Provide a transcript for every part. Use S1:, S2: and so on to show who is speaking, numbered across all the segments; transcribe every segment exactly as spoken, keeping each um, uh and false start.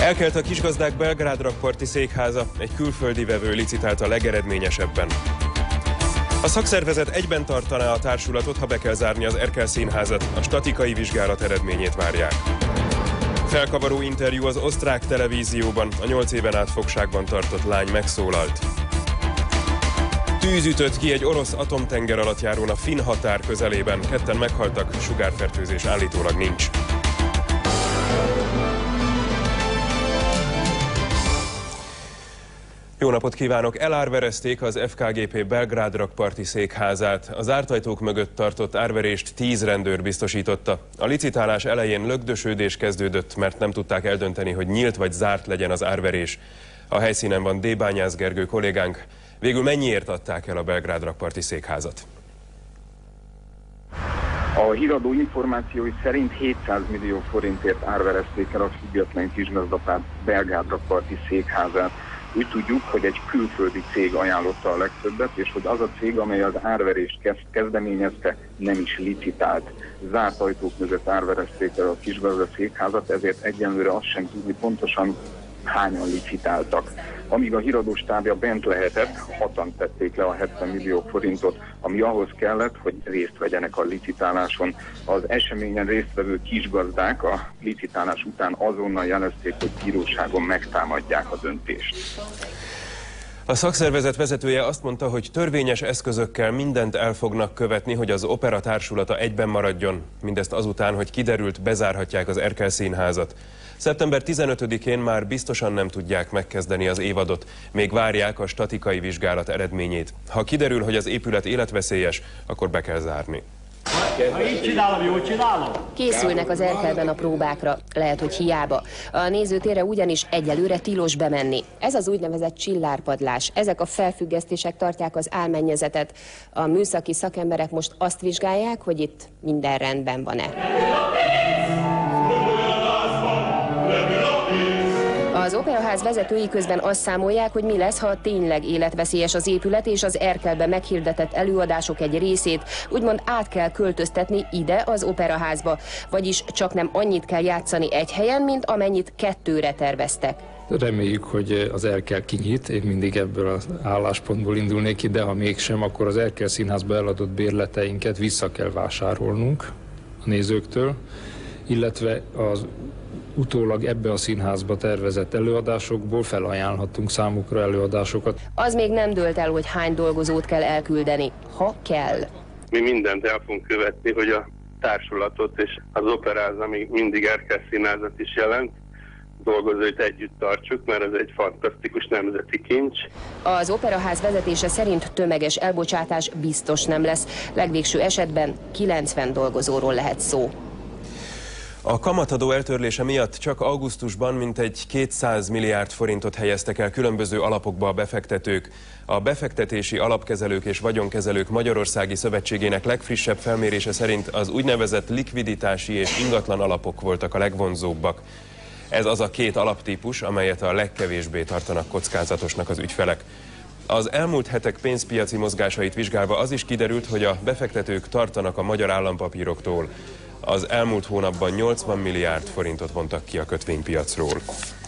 S1: Elkelt a kisgazdák Belgrád rakparti székháza, egy külföldi vevő licitált a legeredményesebben. A szakszervezet egyben tartaná a társulatot, ha be kell zárni az Erkel színházat, a statikai vizsgálat eredményét várják. Felkavaró interjú az osztrák televízióban, a nyolc éven át fogságban tartott lány megszólalt. Tűz ütött ki egy orosz atomtengeralattjárón a finn határ közelében, ketten meghaltak, sugárfertőzés állítólag nincs. Jó napot kívánok! Elárverezték az ef ká gé pé Belgrád rakparti székházát. Az zárt ajtók mögött tartott árverést tíz rendőr biztosította. A licitálás elején lögdösődés kezdődött, mert nem tudták eldönteni, hogy nyílt vagy zárt legyen az árverés. A helyszínen van D. Bányász Gergő kollégánk. Végül mennyiért adták el a Belgrád rakparti székházat?
S2: A híradó információi szerint hétszáz millió forintért árverezték el a független kisgazdapárt Belgrád rakparti székházát. Úgy tudjuk, hogy egy külföldi cég ajánlotta a legtöbbet, és hogy az a cég, amely az árverést kezdeményezte, nem is licitált. Zárt ajtók mögött árverezték el a kisgazda székházat, ezért egyenlőre azt sem tudni pontosan, hányan licitáltak. Amíg a híradó stábja bent lehetett, hatan tették le a hetven millió forintot, ami ahhoz kellett, hogy részt vegyenek a licitáláson. Az eseményen résztvevő kisgazdák a licitálás után azonnal jelezték, hogy bíróságon megtámadják a döntést.
S1: A szakszervezet vezetője azt mondta, hogy törvényes eszközökkel mindent el fognak követni, hogy az opera társulata egyben maradjon. Mindezt azután, hogy kiderült, bezárhatják az Erkel színházat. szeptember tizenötödikén már biztosan nem tudják megkezdeni az évadot, még várják a statikai vizsgálat eredményét. Ha kiderül, hogy az épület életveszélyes, akkor be kell zárni.
S3: Készülnek az Erkelben a próbákra, lehet, hogy hiába. A nézőtérre ugyanis egyelőre tilos bemenni. Ez az úgynevezett csillárpadlás. Ezek a felfüggesztések tartják az álmennyezetet. A műszaki szakemberek most azt vizsgálják, hogy itt minden rendben van-e. Az operaház vezetői közben azt számolják, hogy mi lesz, ha tényleg életveszélyes az épület, és az Erkelben meghirdetett előadások egy részét úgymond át kell költöztetni ide az operaházba, vagyis csak nem annyit kell játszani egy helyen, mint amennyit kettőre terveztek.
S4: Reméljük, hogy az Erkel kinyit, én mindig ebből az álláspontból indulnék ki, de ha mégsem, akkor az Erkel színházba eladott bérleteinket vissza kell vásárolnunk a nézőktől, illetve az utólag ebbe a színházba tervezett előadásokból felajánlhatunk számukra előadásokat.
S3: Az még nem dőlt el, hogy hány dolgozót kell elküldeni, ha kell.
S5: Mi mindent el fogunk követni, hogy a társulatot és az operáz, ami mindig Erkel színházat is jelent, dolgozóit együtt tartsuk, mert ez egy fantasztikus nemzeti kincs.
S3: Az operaház vezetése szerint tömeges elbocsátás biztos nem lesz. Legvégső esetben kilencven dolgozóról lehet szó.
S1: A kamatadó eltörlése miatt csak augusztusban mintegy kétszáz milliárd forintot helyeztek el különböző alapokba a befektetők. A Befektetési Alapkezelők és Vagyonkezelők Magyarországi Szövetségének legfrissebb felmérése szerint az úgynevezett likviditási és ingatlan alapok voltak a legvonzóbbak. Ez az a két alaptípus, amelyet a legkevésbé tartanak kockázatosnak az ügyfelek. Az elmúlt hetek pénzpiaci mozgásait vizsgálva az is kiderült, hogy a befektetők tartanak a magyar állampapíroktól. Az elmúlt hónapban nyolcvan milliárd forintot vontak ki a kötvénypiacról.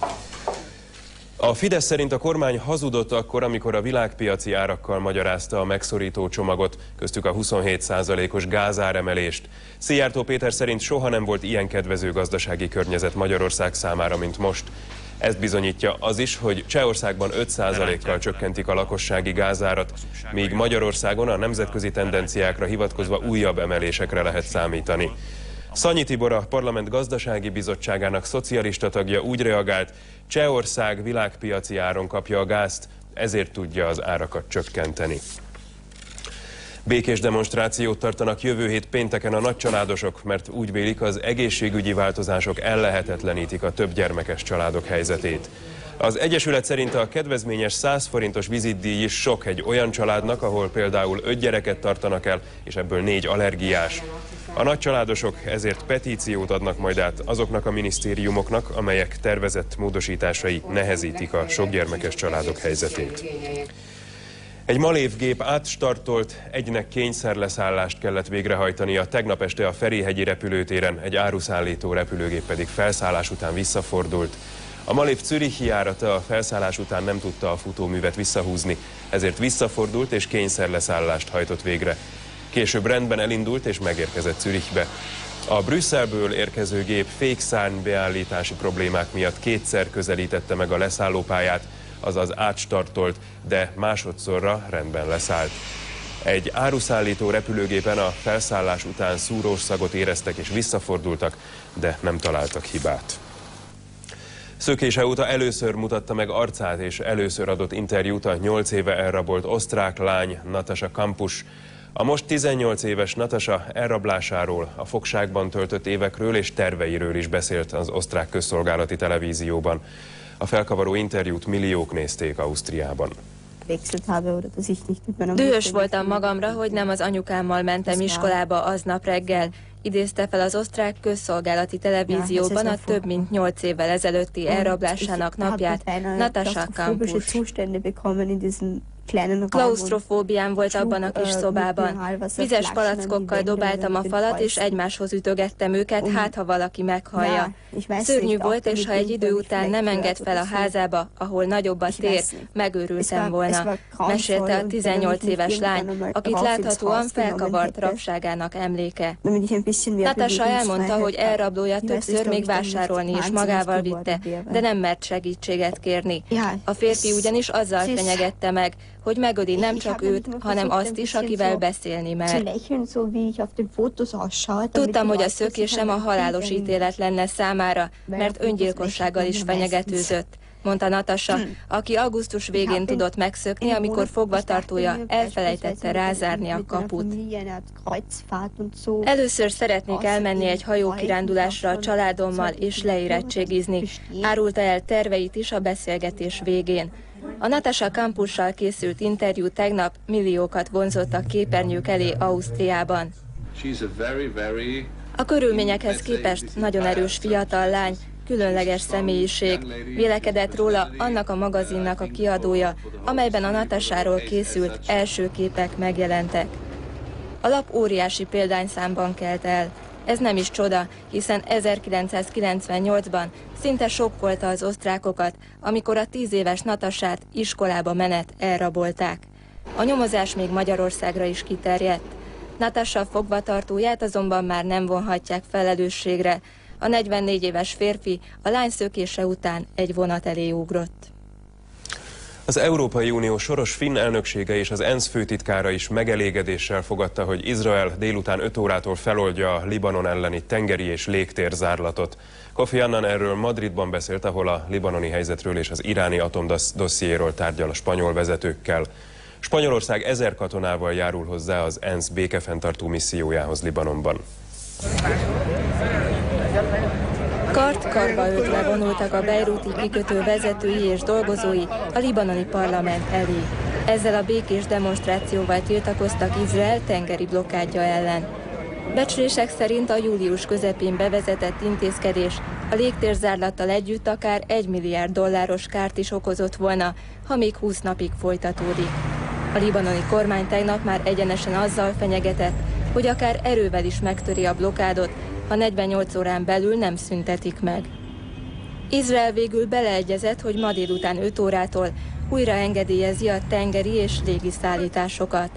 S1: A Fidesz szerint a kormány hazudott akkor, amikor a világpiaci árakkal magyarázta a megszorító csomagot, köztük a huszonhét százalékos gázáremelést. Szijjártó Péter szerint soha nem volt ilyen kedvező gazdasági környezet Magyarország számára, mint most. Ezt bizonyítja az is, hogy Csehországban öt százalékkal csökkentik a lakossági gázárat, míg Magyarországon a nemzetközi tendenciákra hivatkozva újabb emelésekre lehet számítani. Szanyi Tibor, a Parlament Gazdasági Bizottságának szocialista tagja úgy reagált, Csehország világpiaci áron kapja a gázt, ezért tudja az árakat csökkenteni. Békés demonstrációt tartanak jövő hét pénteken a nagycsaládosok, mert úgy vélik, az egészségügyi változások ellehetetlenítik a többgyermekes családok helyzetét. Az Egyesület szerint a kedvezményes száz forintos vizitdíj is sok egy olyan családnak, ahol például öt gyereket tartanak el, és ebből négy allergiás. A nagycsaládosok ezért petíciót adnak majd át azoknak a minisztériumoknak, amelyek tervezett módosításai nehezítik a sokgyermekes családok helyzetét. Egy malévgép átstartolt, egynek kényszerleszállást kellett végrehajtania tegnap este a Ferihegyi repülőtéren, egy áruszállító repülőgép pedig felszállás után visszafordult. A Malév zürichi járata a felszállás után nem tudta a futóművet visszahúzni, ezért visszafordult és kényszerleszállást hajtott végre. Később rendben elindult és megérkezett Zürichbe. A Brüsszelből érkező gép fékszárny beállítási problémák miatt kétszer közelítette meg a leszállópályát, azaz átstartolt, de másodszorra rendben leszállt. Egy áruszállító repülőgépen a felszállás után szúrós szagot éreztek és visszafordultak, de nem találtak hibát. Szökése óta először mutatta meg arcát és először adott interjút a nyolc éve elrabolt osztrák lány Natasha Kampusch. A most tizennyolc éves Natasha elrablásáról, a fogságban töltött évekről és terveiről is beszélt az osztrák közszolgálati televízióban. A felkavaró interjút milliók nézték Ausztriában.
S6: Dühös voltam magamra, hogy nem az anyukámmal mentem iskolába aznap reggel, idézte fel az osztrák közszolgálati televízióban a több mint nyolc évvel ezelőtti elrablásának napját Natasha Kampusch. Klausztrofóbiám volt abban a kis szobában. Vizes palackokkal dobáltam a falat, és egymáshoz ütögettem őket, hát ha valaki meghallja. Szörnyű volt, és ha egy idő után nem enged fel a házába, ahol nagyobb a tér, megőrültem volna, mesélte a tizennyolc éves lány, akit láthatóan felkavart rabságának emléke. Natasha elmondta, hogy elrablója többször még vásárolni is magával vitte, de nem mert segítséget kérni. A férfi ugyanis azzal fenyegette meg, hogy megöli nem csak őt, hanem azt is, akivel beszélni mer. Tudtam, hogy a szökésem a halálos ítélet lenne számára, mert öngyilkossággal is fenyegetőzött, mondta Natasha, aki augusztus végén tudott megszökni, amikor fogvatartója elfelejtette rázárni a kaput. Először szeretnék elmenni egy hajókirándulásra a családommal és leérettségizni, árulta el terveit is a beszélgetés végén. A Natasha Kampuschal készült interjú tegnap milliókat vonzott a képernyők elé Ausztriában. A körülményekhez képest nagyon erős fiatal lány, különleges személyiség, vélekedett róla annak a magazinnak a kiadója, amelyben a Natasháról készült első képek megjelentek. A lap óriási példányszámban kelt el. Ez nem is csoda, hiszen ezerkilencszázkilencvennyolcban szinte sokkolta az osztrákokat, amikor a tíz éves Natashát iskolába menet elrabolták. A nyomozás még Magyarországra is kiterjedt. Natasha fogvatartóját azonban már nem vonhatják felelősségre. A negyvennégy éves férfi a lány szökése után egy vonat elé ugrott.
S1: Az Európai Unió soros finn elnöksége és az ENSZ főtitkára is megelégedéssel fogadta, hogy Izrael délután öt órától feloldja a Libanon elleni tengeri és légtérzárlatot. Kofi Annan erről Madridban beszélt, ahol a libanoni helyzetről és az iráni atomdossziéről tárgyal a spanyol vezetőkkel. Spanyolország ezer katonával járul hozzá az ENSZ békefenntartó missziójához Libanonban.
S6: Kart-karba öltve vonultak a bejrúti kikötő vezetői és dolgozói a libanoni parlament elé. Ezzel a békés demonstrációval tiltakoztak Izrael tengeri blokkádja ellen. Becslések szerint a július közepén bevezetett intézkedés a légtérzárlattal együtt akár egy milliárd dolláros kárt is okozott volna, ha még húsz napig folytatódik. A libanoni kormány tegnap már egyenesen azzal fenyegetett, hogy akár erővel is megtöri a blokkádot, ha negyvennyolc órán belül nem szüntetik meg. Izrael végül beleegyezett, hogy ma délután öt órától újra engedélyezi a tengeri és légi szállításokat.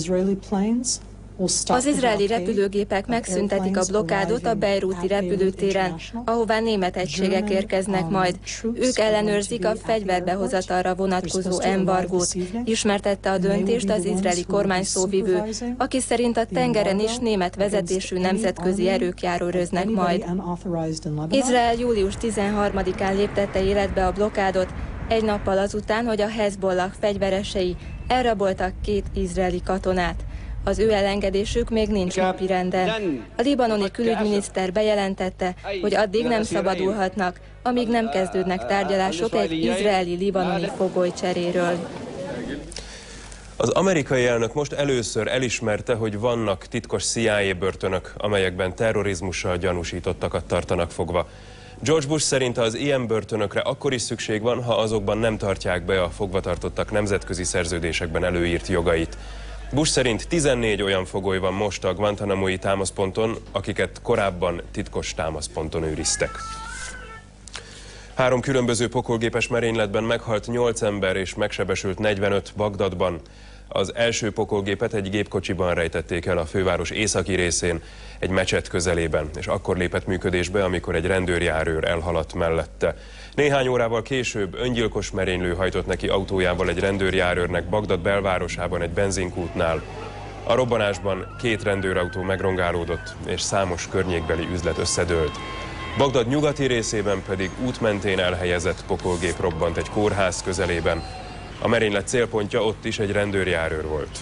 S6: Az izraeli repülőgépek megszüntetik a blokkádot a bejrúti repülőtéren, ahová német egységek érkeznek majd. Ők ellenőrzik a fegyverbehozatalra vonatkozó embargót, ismertette a döntést az izraeli kormány szóvivő, aki szerint a tengeren is német vezetésű nemzetközi erők járőröznek majd. Izrael július tizenharmadikán léptette életbe a blokkádot, egy nappal azután, hogy a Hezbollah fegyveresei elraboltak két izraeli katonát. Az ő elengedésük még nincs napirenden. A libanoni külügyminiszter bejelentette, hogy addig nem szabadulhatnak, amíg nem kezdődnek tárgyalások egy izraeli-libanoni fogolycseréről.
S1: Az amerikai elnök most először elismerte, hogy vannak titkos C I A börtönök, amelyekben terrorizmussal gyanúsítottakat tartanak fogva. George Bush szerint az ilyen börtönökre akkor is szükség van, ha azokban nem tartják be a fogvatartottak nemzetközi szerződésekben előírt jogait. Bush szerint tizennégy olyan fogoly van most a Guantanamo-i támaszponton, akiket korábban titkos támaszponton őriztek. Három különböző pokolgépes merényletben meghalt nyolc ember és megsebesült negyvenöt Bagdadban. Az első pokolgépet egy gépkocsiban rejtették el a főváros északi részén, egy mecset közelében, és akkor lépett működésbe, amikor egy rendőrjárőr elhaladt mellette. Néhány órával később öngyilkos merénylő hajtott neki autójával egy rendőrjárőrnek Bagdad belvárosában egy benzinkútnál. A robbanásban két rendőrautó megrongálódott, és számos környékbeli üzlet összedőlt. Bagdad nyugati részében pedig út mentén elhelyezett pokolgép robbant egy kórház közelében. A merénylet célpontja ott is egy rendőrjárőr volt.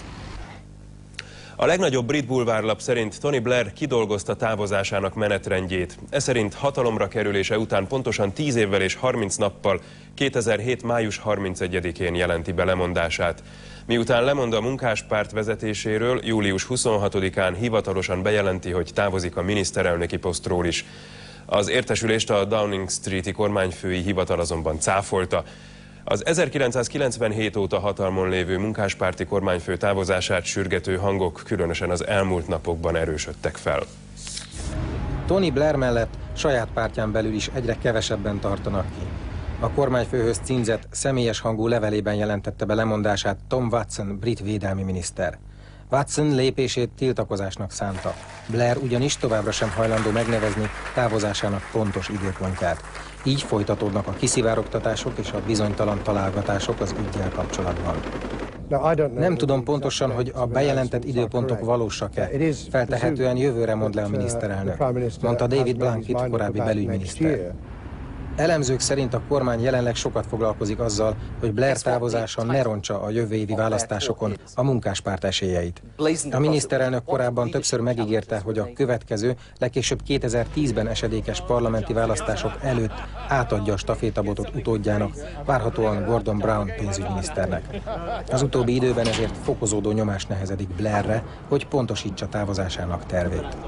S1: A legnagyobb brit bulvárlap szerint Tony Blair kidolgozta távozásának menetrendjét. Ez szerint hatalomra kerülése után pontosan tíz évvel és harminc nappal kétezer-hét május harmincegyedikén jelenti be lemondását. Miután lemond a munkáspárt vezetéséről, július huszonhatodikán hivatalosan bejelenti, hogy távozik a miniszterelnöki posztról is. Az értesülést a Downing Street-i kormányfői hivatal azonban cáfolta. Az ezerkilencszázkilencvenhét óta hatalmon lévő munkáspárti kormányfő távozását sürgető hangok különösen az elmúlt napokban erősödtek fel.
S7: Tony Blair mellett saját pártján belül is egyre kevesebben tartanak ki. A kormányfőhöz címzett személyes hangú levelében jelentette be lemondását Tom Watson, brit védelmi miniszter. Watson lépését tiltakozásnak szánta. Blair ugyanis továbbra sem hajlandó megnevezni távozásának pontos időpontját. Így folytatódnak a kiszivárogtatások és a bizonytalan találgatások az üggyel kapcsolatban. Nem tudom pontosan, hogy a bejelentett időpontok valósak-e. Feltehetően jövőre mond le a miniszterelnök, mondta David Blunkett, korábbi belügyminiszter. Elemzők szerint a kormány jelenleg sokat foglalkozik azzal, hogy Blair távozása ne rontsa a jövő évi választásokon a munkáspárt esélyeit. A miniszterelnök korábban többször megígérte, hogy a következő, legkésőbb kétezer-tízben esedékes parlamenti választások előtt átadja a stafétabotot utódjának, várhatóan Gordon Brown pénzügyminiszternek. Az utóbbi időben ezért fokozódó nyomás nehezedik Blairre, hogy pontosítsa távozásának tervét.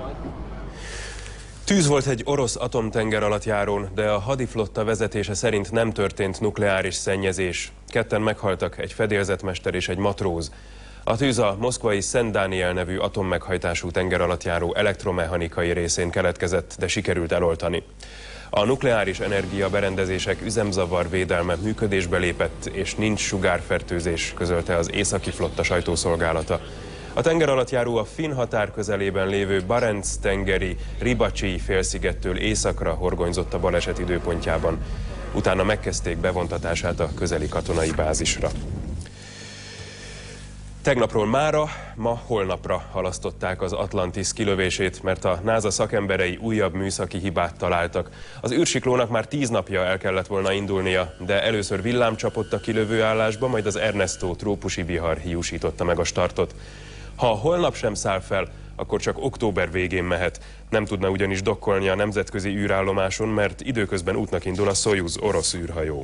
S1: Tűz volt egy orosz atomtengeralattjárón, de a hadiflotta vezetése szerint nem történt nukleáris szennyezés. Ketten meghaltak, egy fedélzetmester és egy matróz. A tűz a moszkvai Szent Dániel nevű atommeghajtású tengeralattjáró elektromechanikai részén keletkezett, de sikerült eloltani. A nukleáris energia berendezések üzemzavar védelme működésbe lépett, és nincs sugárfertőzés, közölte az északi flotta sajtószolgálata. A tengeralattjáró a finn határ közelében lévő Barenc-tengeri Ribacsi félszigettől északra horgonyzott a baleset időpontjában. Utána megkezdték bevontatását a közeli katonai bázisra. Tegnapról mára, ma holnapra halasztották az Atlantis kilövését, mert a NASA szakemberei újabb műszaki hibát találtak. Az űrsiklónak már tíz napja el kellett volna indulnia, de először villám csapott a kilövőállásba, majd az Ernesto trópusi vihar hiúsította meg a startot. Ha holnap sem száll fel, akkor csak október végén mehet. Nem tudna ugyanis dokkolni a nemzetközi űrállomáson, mert időközben útnak indul a Szojuz orosz űrhajó.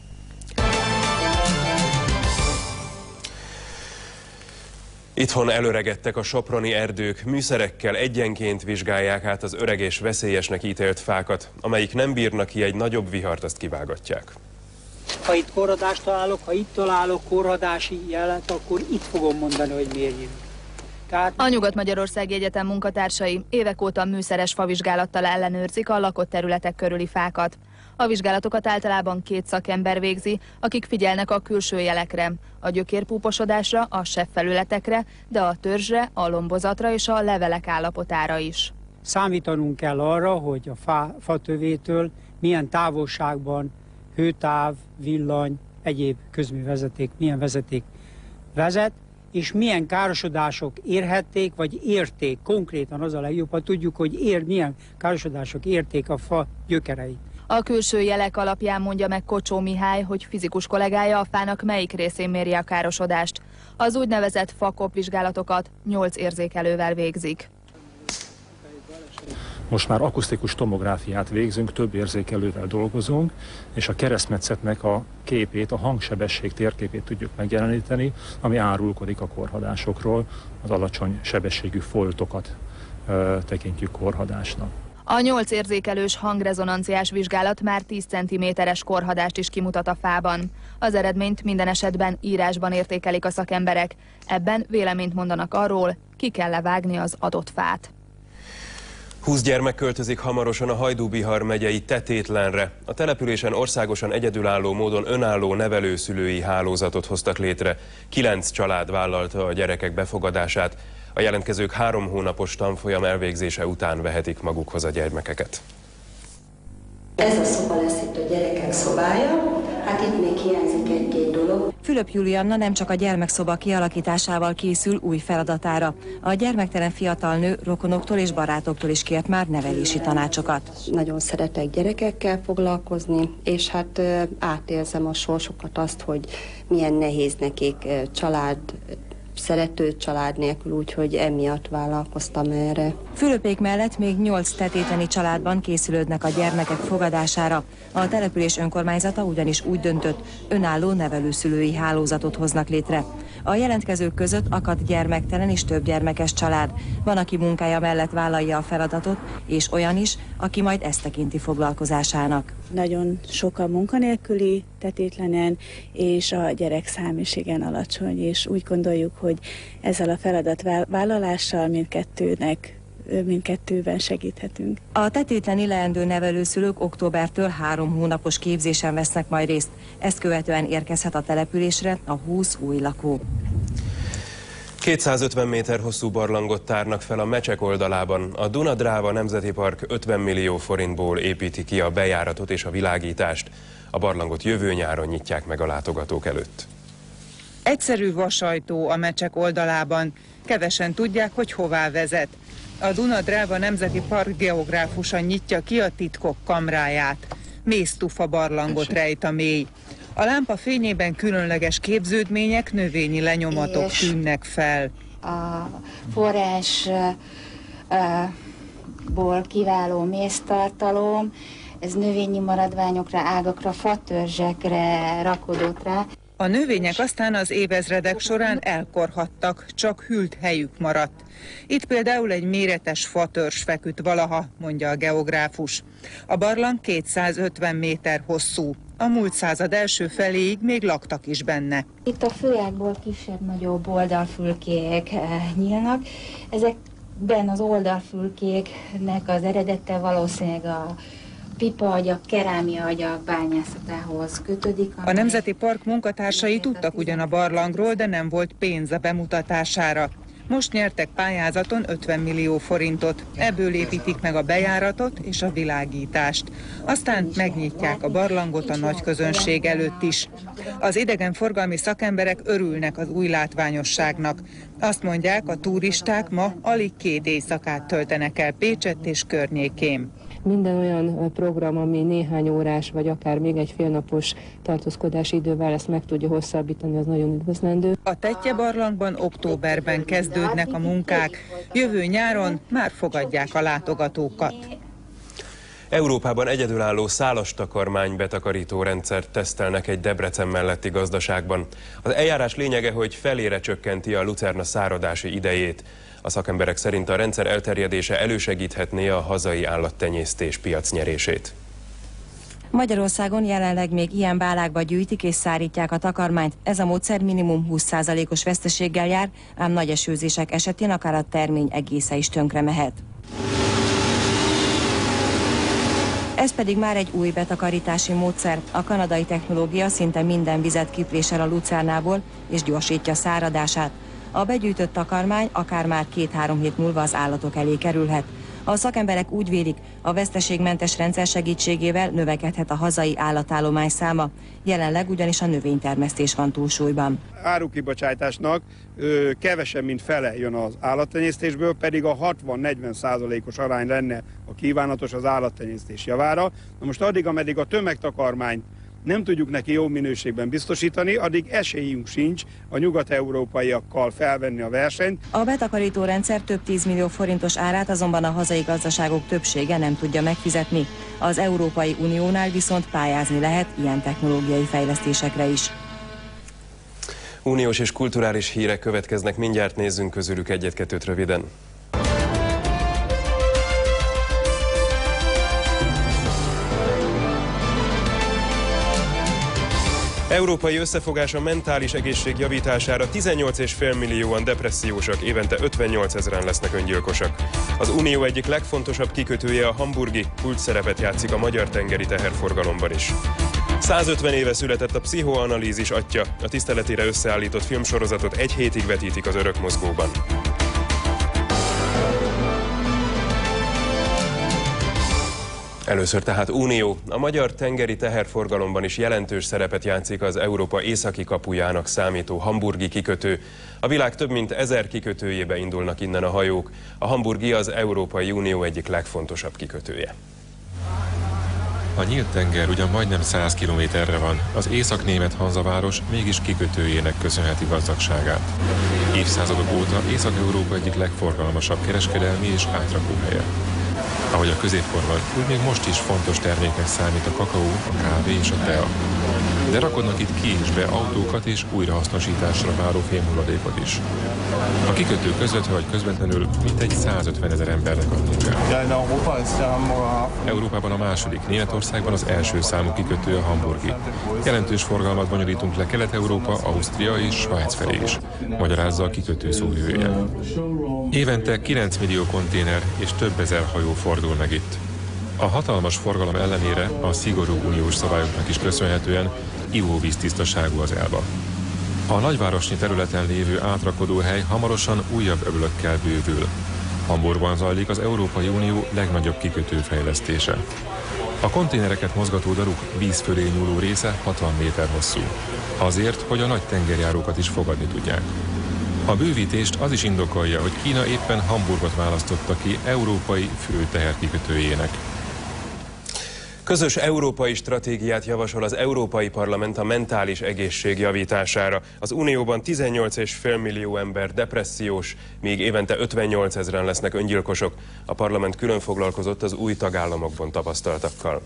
S1: Itthon előregettek a soproni erdők, műszerekkel egyenként vizsgálják át az öreg és veszélyesnek ítélt fákat. Amelyik nem bírnak ki egy nagyobb vihart, azt kivágatják.
S8: Ha itt korhadást találok, ha itt találok korhadási jelet, akkor itt fogom mondani, hogy mérjünk. Tehát...
S9: A Nyugat-Magyarországi Egyetem munkatársai évek óta műszeres favizsgálattal ellenőrzik a lakott területek körüli fákat. A vizsgálatokat általában két szakember végzi, akik figyelnek a külső jelekre, a gyökérpúposodásra, a sebfelületekre, de a törzsre, a lombozatra és a levelek állapotára is.
S8: Számítanunk kell arra, hogy a fá, fatövétől milyen távolságban hőtáv, villany, egyéb közművezeték, milyen vezeték vezet, és milyen károsodások érhették, vagy érték, konkrétan az a legjobb, ha tudjuk, hogy ér, milyen károsodások érték a fa gyökereit.
S9: A külső jelek alapján mondja meg Kocsó Mihály, hogy fizikus kollégája a fának melyik részén méri a károsodást. Az úgynevezett fakop vizsgálatokat nyolc érzékelővel végzik.
S10: Most már akusztikus tomográfiát végzünk, több érzékelővel dolgozunk, és a keresztmetszetnek a képét, a hangsebesség térképét tudjuk megjeleníteni, ami árulkodik a korhadásokról, az alacsony sebességű foltokat ö, tekintjük korhadásnak.
S9: A nyolc érzékelős hangrezonanciás vizsgálat már tíz centiméteres korhadást is kimutat a fában. Az eredményt minden esetben írásban értékelik a szakemberek. Ebben véleményt mondanak arról, ki kell levágni az adott fát.
S1: húsz gyermek költözik hamarosan a Hajdú-Bihar megyei Tetétlenre. A településen országosan egyedülálló módon önálló nevelőszülői hálózatot hoztak létre. Kilenc család vállalta a gyerekek befogadását. A jelentkezők három hónapos tanfolyam elvégzése után vehetik magukhoz a gyermekeket.
S11: Ez a szoba lesz itt a gyerekek szobája. Hát itt még hiányzik egy-két dolog.
S12: Fülöp Julianna nem csak a gyermekszoba kialakításával készül új feladatára. A gyermektelen fiatal nő rokonoktól és barátoktól is kért már nevelési tanácsokat.
S11: Nagyon szeretek gyerekekkel foglalkozni, és hát átérzem a sorsukat, azt, hogy milyen nehéz nekik család, szerető család nélkül, úgyhogy emiatt vállalkoztam erre.
S12: Fülöpék mellett még nyolc tetétleni családban készülődnek a gyermekek fogadására. A település önkormányzata ugyanis úgy döntött, önálló nevelőszülői hálózatot hoznak létre. A jelentkezők között akad gyermektelen és több gyermekes család. Van, aki munkája mellett vállalja a feladatot, és olyan is, aki majd ezt tekinti foglalkozásának.
S13: Nagyon sok a munkanélküli tetétlenen, és a gyerekszám is igen alacsony, és úgy gondoljuk, hogy ezzel a feladatvállalással mindkettőnek mindkettőben segíthetünk.
S12: A tetétleni leendő nevelőszülők októbertől három hónapos képzésen vesznek majd részt. Ezt követően érkezhet a településre a húsz új lakó.
S1: kétszázötven méter hosszú barlangot tárnak fel a Mecsek oldalában. A Duna-Dráva Nemzeti Park ötven millió forintból építi ki a bejáratot és a világítást. A barlangot jövő nyáron nyitják meg a látogatók előtt.
S14: Egyszerű vasajtó a Mecsek oldalában. Kevesen tudják, hogy hová vezet. A Duna-Dráva Nemzeti Park geográfusa nyitja ki a titkok kamráját. Mésztufa barlangot rejt a mély. A lámpa fényében különleges képződmények, növényi lenyomatok tűnnek fel.
S15: A forrásból kiváló méztartalom, ez növényi maradványokra, ágakra, fatörzsekre rakodott rá.
S14: A növények aztán az évezredek során elkorhattak, csak hűlt helyük maradt. Itt például egy méretes fatörzs feküdt valaha, mondja a geográfus. A barlang kétszázötven méter hosszú. A múlt század első feléig még laktak is benne.
S15: Itt a főágból kisebb-nagyobb oldalfülkék nyílnak. Ezekben az oldalfülkéknek az eredete valószínűleg a pipaagyak, kerámiaagyak bányászatához kötődik.
S14: A Nemzeti Park munkatársai tudtak ugyan a barlangról, de nem volt pénz a bemutatására. Most nyertek pályázaton ötven millió forintot. Ebből építik meg a bejáratot és a világítást. Aztán megnyitják a barlangot a nagy közönség előtt is. Az idegenforgalmi szakemberek örülnek az új látványosságnak. Azt mondják, a turisták ma alig két éjszakát töltenek el Pécsett és környékén.
S16: Minden olyan program, ami néhány órás, vagy akár még egy félnapos tartózkodási idővel ezt meg tudja hosszabbítani, az nagyon üdvözlendő.
S14: A Tettye barlangban októberben kezdődnek a munkák. Jövő nyáron már fogadják a látogatókat.
S1: Európában egyedülálló szálastakarmány betakarító rendszert tesztelnek egy Debrecen melletti gazdaságban. Az eljárás lényege, hogy felére csökkenti a lucerna száradási idejét. A szakemberek szerint a rendszer elterjedése elősegíthetné a hazai állattenyésztés piacnyerését.
S12: Magyarországon jelenleg még ilyen bálákba gyűjtik és szárítják a takarmányt. Ez a módszer minimum húsz százalékos veszteséggel jár, ám nagy esőzések esetén akár a termény egésze is tönkre mehet. Ez pedig már egy új betakarítási módszer. A kanadai technológia szinte minden vizet kiprésel a lucernából és gyorsítja száradását. A begyűjtött takarmány akár már két-három hét múlva az állatok elé kerülhet. A szakemberek úgy vélik, a veszteségmentes rendszer segítségével növekedhet a hazai állatállomány száma. Jelenleg ugyanis a növénytermesztés van túlsúlyban.
S17: Árukibocsátásnak ö, kevesebb, mint fele jön az állattenyésztésből, pedig a hatvan-negyven százalékos arány lenne a kívánatos az állattenyésztés javára. Na most addig, ameddig a tömegtakarmányt nem tudjuk neki jó minőségben biztosítani, addig esélyünk sincs a nyugat-európaiakkal felvenni a versenyt.
S12: A betakarító rendszer több tízmillió forintos árát azonban a hazai gazdaságok többsége nem tudja megfizetni. Az Európai Uniónál viszont pályázni lehet ilyen technológiai fejlesztésekre is.
S1: Uniós és kulturális hírek következnek, mindjárt nézzünk közülük egyet-kettőt röviden. Európai összefogás a mentális egészség javítására, tizennyolc egész öt millióan depressziósak, évente ötvennyolc ezeren lesznek öngyilkosak. Az Unió egyik legfontosabb kikötője, a hamburgi, kulcsszerepet játszik a magyar tengeri teherforgalomban is. százötven éve született a pszichoanalízis atya, a tiszteletére összeállított filmsorozatot egy hétig vetítik az Örökmozgóban. Először tehát Unió. A magyar tengeri teherforgalomban is jelentős szerepet játszik az Európa északi kapujának számító hamburgi kikötő. A világ több mint ezer kikötőjébe indulnak innen a hajók. A hamburgi az Európai Unió egyik legfontosabb kikötője.
S18: A nyílt tenger ugyan majdnem száz kilométerre van, az észak-német Hanzaváros mégis kikötőjének köszönheti gazdagságát. Évszázadok óta Észak-Európa egyik legforgalmasabb kereskedelmi és átrakóhelye. Ahogy a középkorban, úgy még most is fontos terméknek számít a kakaó, a kávé és a tea. De rakodnak itt ki és be autókat és újrahasznosításra váró fémhulladékot is. A kikötő közvetve vagy közvetlenül mintegy százötven ezer embernek ad munkát. Európában a második, Németországban az első számú kikötő a hamburgi. Jelentős forgalmat bonyolítunk le Kelet-Európa, Ausztria és Svájc felé is, magyarázza a kikötő szóvivője. Évente kilenc millió konténer és több ezer hajó fordul meg itt. A hatalmas forgalom ellenére a szigorú uniós szabályoknak is köszönhetően ivóvíz tisztaságú az Elba. A nagyvárosnyi területen lévő átrakodóhely hamarosan újabb öblökkel bővül. Hamburgban zajlik az Európai Unió legnagyobb kikötő fejlesztése. A konténereket mozgató daruk víz fölé nyúló része hatvan méter hosszú. Azért, hogy a nagy tengerjárókat is fogadni tudják. A bővítést az is indokolja, hogy Kína éppen Hamburgot választotta ki európai fő teherkikötőjének.
S1: Közös európai stratégiát javasol az Európai Parlament a mentális egészség javítására. Az Unióban tizennyolc egész öt millió ember depressziós, míg évente ötvennyolc ezeren lesznek öngyilkosok. A parlament külön foglalkozott az új tagállamokban tapasztaltakkal.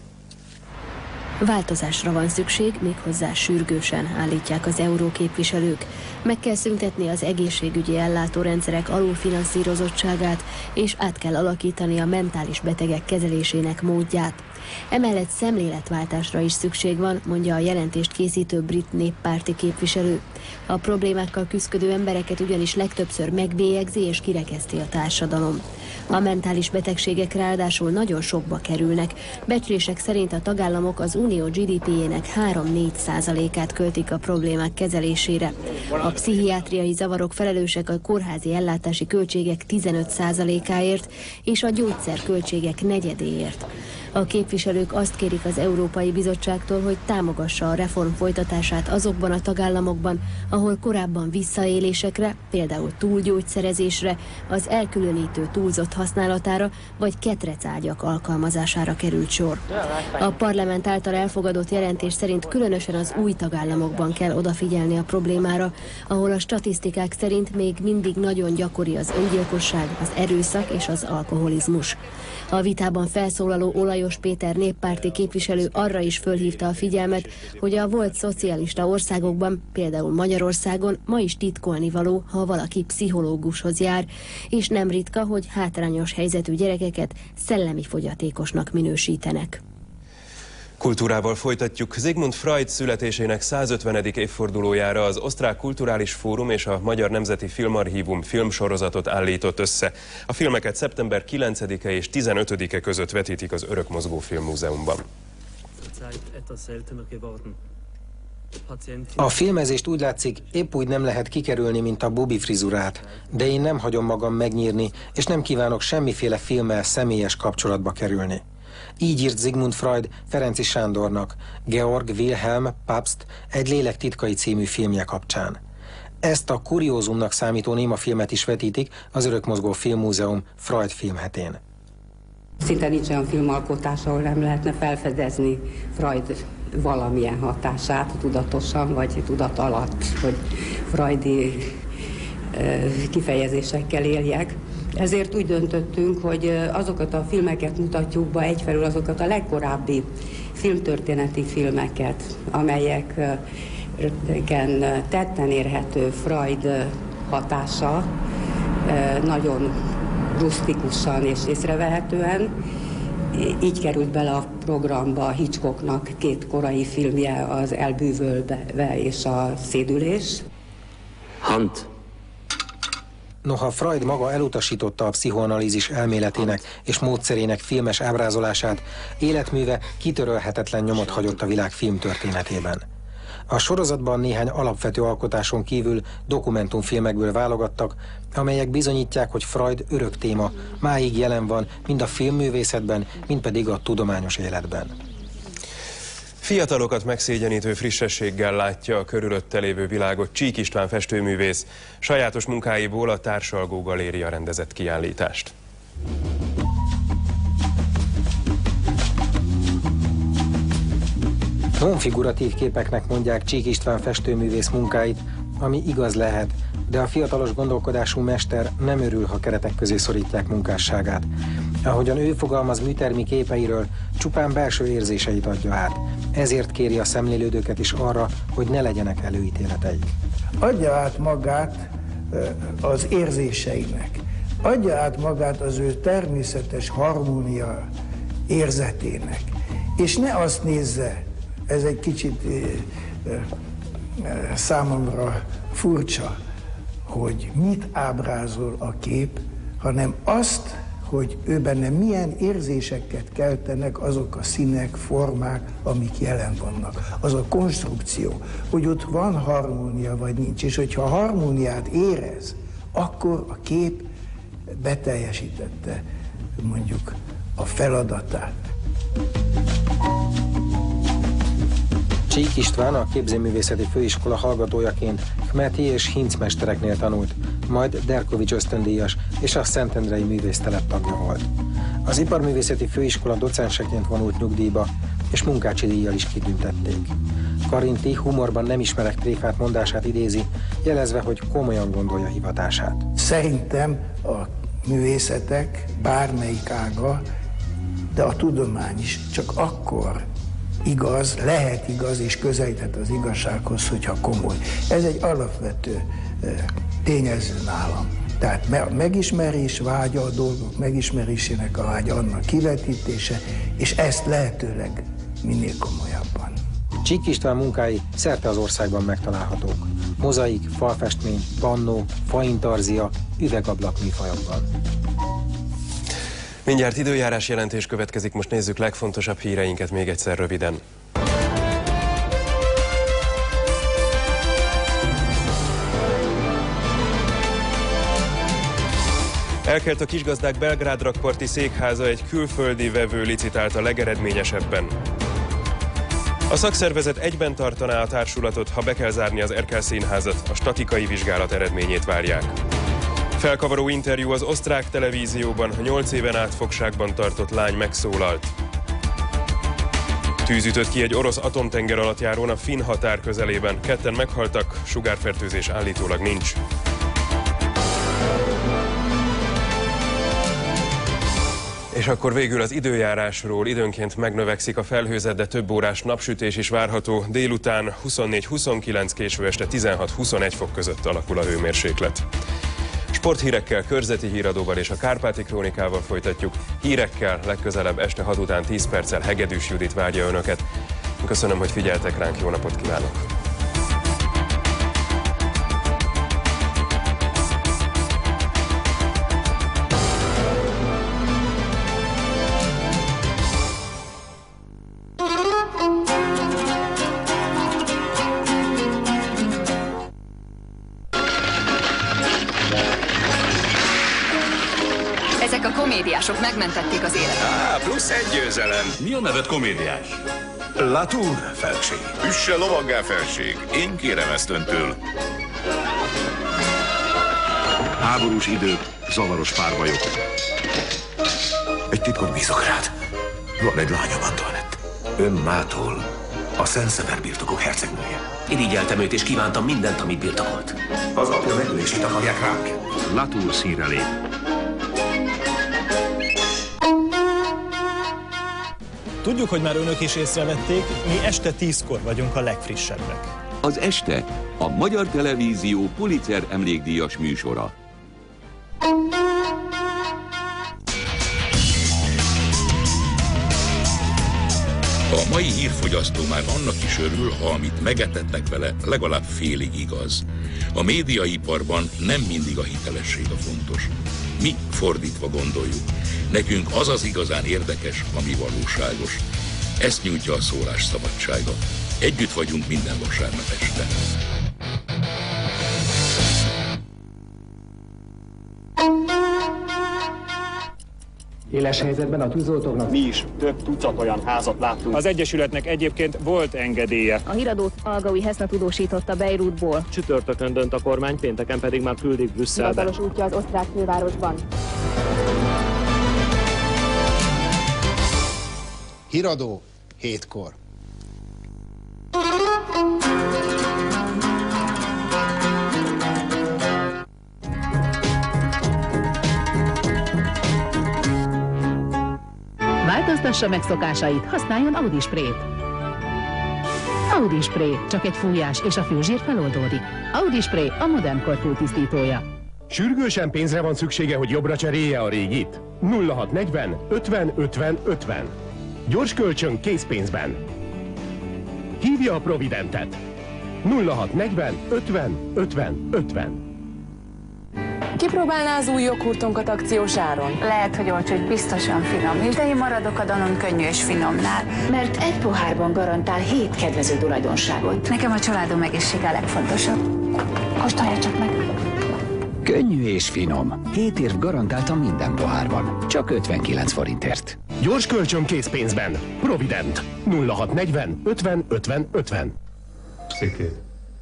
S19: Változásra van szükség, méghozzá sürgősen, állítják az euróképviselők. Meg kell szüntetni az egészségügyi ellátórendszerek alulfinanszírozottságát, és át kell alakítani a mentális betegek kezelésének módját. Emellett szemléletváltásra is szükség van, mondja a jelentést készítő brit néppárti képviselő. A problémákkal küszködő embereket ugyanis legtöbbször megbélyegzi és kirekeszti a társadalom. A mentális betegségek ráadásul nagyon sokba kerülnek. Becslések szerint a tagállamok az unió gé dé pé-jének három-négy százalékát költik a problémák kezelésére. A pszichiátriai zavarok felelősek a kórházi ellátási költségek tizenöt százalékáért és a gyógyszerköltségek negyedéért. A képviselők azt kérik az Európai Bizottságtól, hogy támogassa a reform folytatását azokban a tagállamokban, ahol korábban visszaélésekre, például túlgyógyszerezésre, az elkülönítő túlzott használatára vagy ketrecágyak alkalmazására került sor. A parlament által elfogadott jelentés szerint különösen az új tagállamokban kell odafigyelni a problémára, ahol a statisztikák szerint még mindig nagyon gyakori az öngyilkosság, az erőszak és az alkoholizmus. A vitában felszólaló Olajos Péter néppárti képviselő arra is fölhívta a figyelmet, hogy a volt szocialista országokban, például Magyarországon ma is titkolni való, ha valaki pszichológushoz jár, és nem ritka, hogy hátrányos helyzetű gyerekeket szellemi fogyatékosnak minősítenek.
S1: Kultúrával folytatjuk. Sigmund Freud születésének százötvenedik évfordulójára az Osztrák Kulturális Fórum és a Magyar Nemzeti Filmarchívum filmsorozatot állított össze. A filmeket szeptember kilencedike és tizenötödike között vetítik az Örökmozgó Filmmúzeumban.
S7: A filmezést úgy látszik, épp úgy nem lehet kikerülni, mint a Bobby frizurát, de én nem hagyom magam megnyírni, és nem kívánok semmiféle filmmel személyes kapcsolatba kerülni. Így írt Sigmund Freud Ferenczy Sándornak Georg Wilhelm Pabst Egy lélek titkai című filmje kapcsán. Ezt a kuriózumnak számító némafilmet is vetítik az Örökmozgó Filmmúzeum Freud filmhetén.
S20: Szinte nincs olyan filmalkotás, ahol nem lehetne felfedezni Freud valamilyen hatását, tudatosan vagy tudat alatt, hogy freudi kifejezésekkel éljek. Ezért úgy döntöttünk, hogy azokat a filmeket mutatjuk be, egyfelől azokat a legkorábbi filmtörténeti filmeket, amelyeken tetten érhető Freud hatása nagyon rusztikusan és észrevehetően, Így került bele a programba Hitchcocknak két korai filmje, az Elbűvölve és a Szédülés.
S21: Hunt.
S7: Noha Freud maga elutasította a pszichoanalízis elméletének és módszerének filmes ábrázolását, életműve kitörölhetetlen nyomot hagyott a világ filmtörténetében. A sorozatban néhány alapvető alkotáson kívül dokumentumfilmekből válogattak, amelyek bizonyítják, hogy Freud örök téma, máig jelen van mind a filmművészetben, mind pedig a tudományos életben.
S1: Fiatalokat megszégyenítő frissességgel látja a körülötte lévő világot Csík István festőművész. Sajátos munkáiból a Társalgó Galéria rendezett kiállítást.
S7: Nonfiguratív képeknek mondják Csík István festőművész munkáit, ami igaz lehet, de a fiatalos gondolkodású mester nem örül, ha keretek közé szorítják munkásságát. Ahogyan ő fogalmaz műtermi képeiről, csupán belső érzéseit adja át. Ezért kéri a szemlélődőket is arra, hogy ne legyenek előítéleteik.
S22: Adja át magát az érzéseinek, adja át magát az ő természetes harmónia érzetének, és ne azt nézze, ez egy kicsit számomra furcsa, hogy mit ábrázol a kép, hanem azt, hogy ő benne milyen érzéseket keltenek azok a színek, formák, amik jelen vannak. Az a konstrukció, hogy ott van harmónia, vagy nincs. És hogyha harmóniát érez, akkor a kép beteljesítette mondjuk a feladatát.
S7: Csík István a Képzőművészeti Főiskola hallgatójaként Kmeti és Hinc mestereknél tanult, majd Derkovits ösztöndíjas és a Szentendrei Művésztelep tagja volt. Az Iparművészeti Főiskola docenseként vonult nyugdíjba, és munkácsi díjjal is kitüntették. Karinti humorban nem ismerek tréfát mondását idézi, jelezve, hogy komolyan gondolja hivatását.
S22: Szerintem a művészetek bármelyik ága, de a tudomány is csak akkor igaz, lehet igaz és közelíthet az igazsághoz, hogyha komoly. Ez egy alapvető tényező nálam. Tehát a megismerés vágya, a dolgok megismerésének a vágya, annak kivetítése, és ezt lehetőleg minél komolyabban.
S7: Csík István munkái szerte az országban megtalálhatók. Mozaik, falfestmény, pannó, faintarzia, üvegablak műfajokban.
S1: Mindjárt időjárás jelentés következik, most nézzük legfontosabb híreinket még egyszer röviden. Elkelt a Kisgazdák Belgrád rakparti székháza, egy külföldi vevő licitált a legeredményesebben. A szakszervezet egyben tartaná a társulatot, ha be kell zárni az Erkel Színházat, a statikai vizsgálat eredményét várják. Felkavaró interjú az osztrák televízióban, a nyolc éven át fogságban tartott lány megszólalt. Tűz ütött ki egy orosz atomtengeralattjárón a finn határ közelében, ketten meghaltak, sugárfertőzés állítólag nincs. És akkor végül az időjárásról. Időnként megnövekszik a felhőzet, de több órás napsütés is várható. Délután huszonnégy huszonkilenc, késő este tizenhat huszonegy fok között alakul a hőmérséklet. Sporthírekkel, körzeti híradóval és a Kárpáti Krónikával folytatjuk. Hírekkel legközelebb este hat után tíz perccel Hegedűs Judit várja önöket. Köszönöm, hogy figyeltek ránk, jó napot kívánok!
S23: Komédiások megmentették az életet.
S24: Á, plusz egy győzelem.
S25: Mi a neved komédiás?
S24: Latour felség. Üsse lovaggá felség. Én kérem ezt öntől.
S25: Háborús idők, zavaros párbajok.
S24: Egy titkot bízok rád. Van egy lányom, Antoinette. Ön mától a Szent-Szever birtokok hercegnője.
S23: Irigyeltem őt és kívántam mindent, amit birtokolt.
S24: Az apja megölését akarják ránk.
S25: Latour színre lép.
S26: Tudjuk, hogy már önök is észrevették, mi este tízkor vagyunk a legfrissebbek.
S27: Az Este, a Magyar Televízió Pulitzer emlékdíjas műsora.
S2: A mai hírfogyasztó már annak is örül, ha amit megetetnek vele, legalább félig igaz. A médiaiparban nem mindig a hitelesség a fontos. Mi fordítva gondoljuk. Nekünk az az igazán érdekes, ami valóságos. Ezt nyújtja a szólás szabadsága. Együtt vagyunk minden vasárnap este.
S3: Éles helyzetben a tűzoltóknak.
S4: Mi is több tucat olyan házat láttunk.
S10: Az Egyesületnek egyébként volt engedélye.
S5: A híradót Algaui Heszna tudósította Beirutból.
S4: Csütörtökön dönt a kormány, pénteken pedig már küldik Brüsszelbe.
S5: Hivatalos útja az osztrák fővárosban.
S6: Híradó hétkor.
S8: Változtassa meg szokásait, használjon Audi Sprayt. Audi Spray, csak egy fújás és a fülzsír feloldódik. Audi Spray a modern kor fültisztítója.
S21: Sürgősen pénzre van szüksége, hogy jobbra cserélje a régit? nulla hat negyven ötven ötven ötven. Gyors kölcsön készpénzben. Hívja a Providentet. nulla hat negyven ötven ötven ötven.
S28: Kipróbálná az új joghurtunkat akciós áron?
S29: Lehet, hogy olcsó, hogy biztosan finom. De én maradok a Danon könnyű és finomnál.
S28: Mert egy pohárban garantál hét kedvező tulajdonságot.
S29: Nekem a családom egészsége a legfontosabb. Kóstolja csak meg!
S30: Könnyű és finom. hét év garantáltan minden pohárban. Csak ötvenkilenc forintért.
S21: Gyors kölcsön készpénzben. Provident. nulla hat negyven ötven ötven ötven.
S10: Szikét.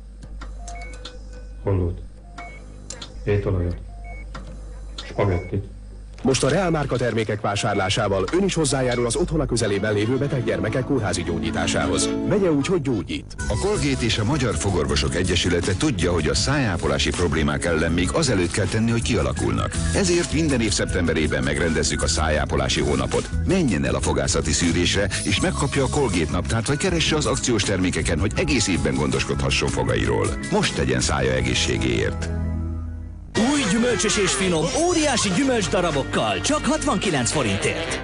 S10: Hollót. Étolajat. Spagettit.
S21: Most a Real márka termékek vásárlásával ön is hozzájárul az otthona közelében lévő beteg gyermekek kórházi gyógyításához. Vegye úgy, hogy gyógyít.
S31: A Colgate és a Magyar Fogorvosok Egyesülete tudja, hogy a szájápolási problémák ellen még azelőtt kell tenni, hogy kialakulnak. Ezért minden év szeptemberében megrendezzük a szájápolási hónapot. Menjen el a fogászati szűrésre, és megkapja a Colgate naptárt, vagy keresse az akciós termékeken, hogy egész évben gondoskodhasson fogairól. Most tegyen szája egészségéért.
S32: Új gyümölcsös és finom, óriási gyümölcs darabokkal, csak hatvankilenc forintért.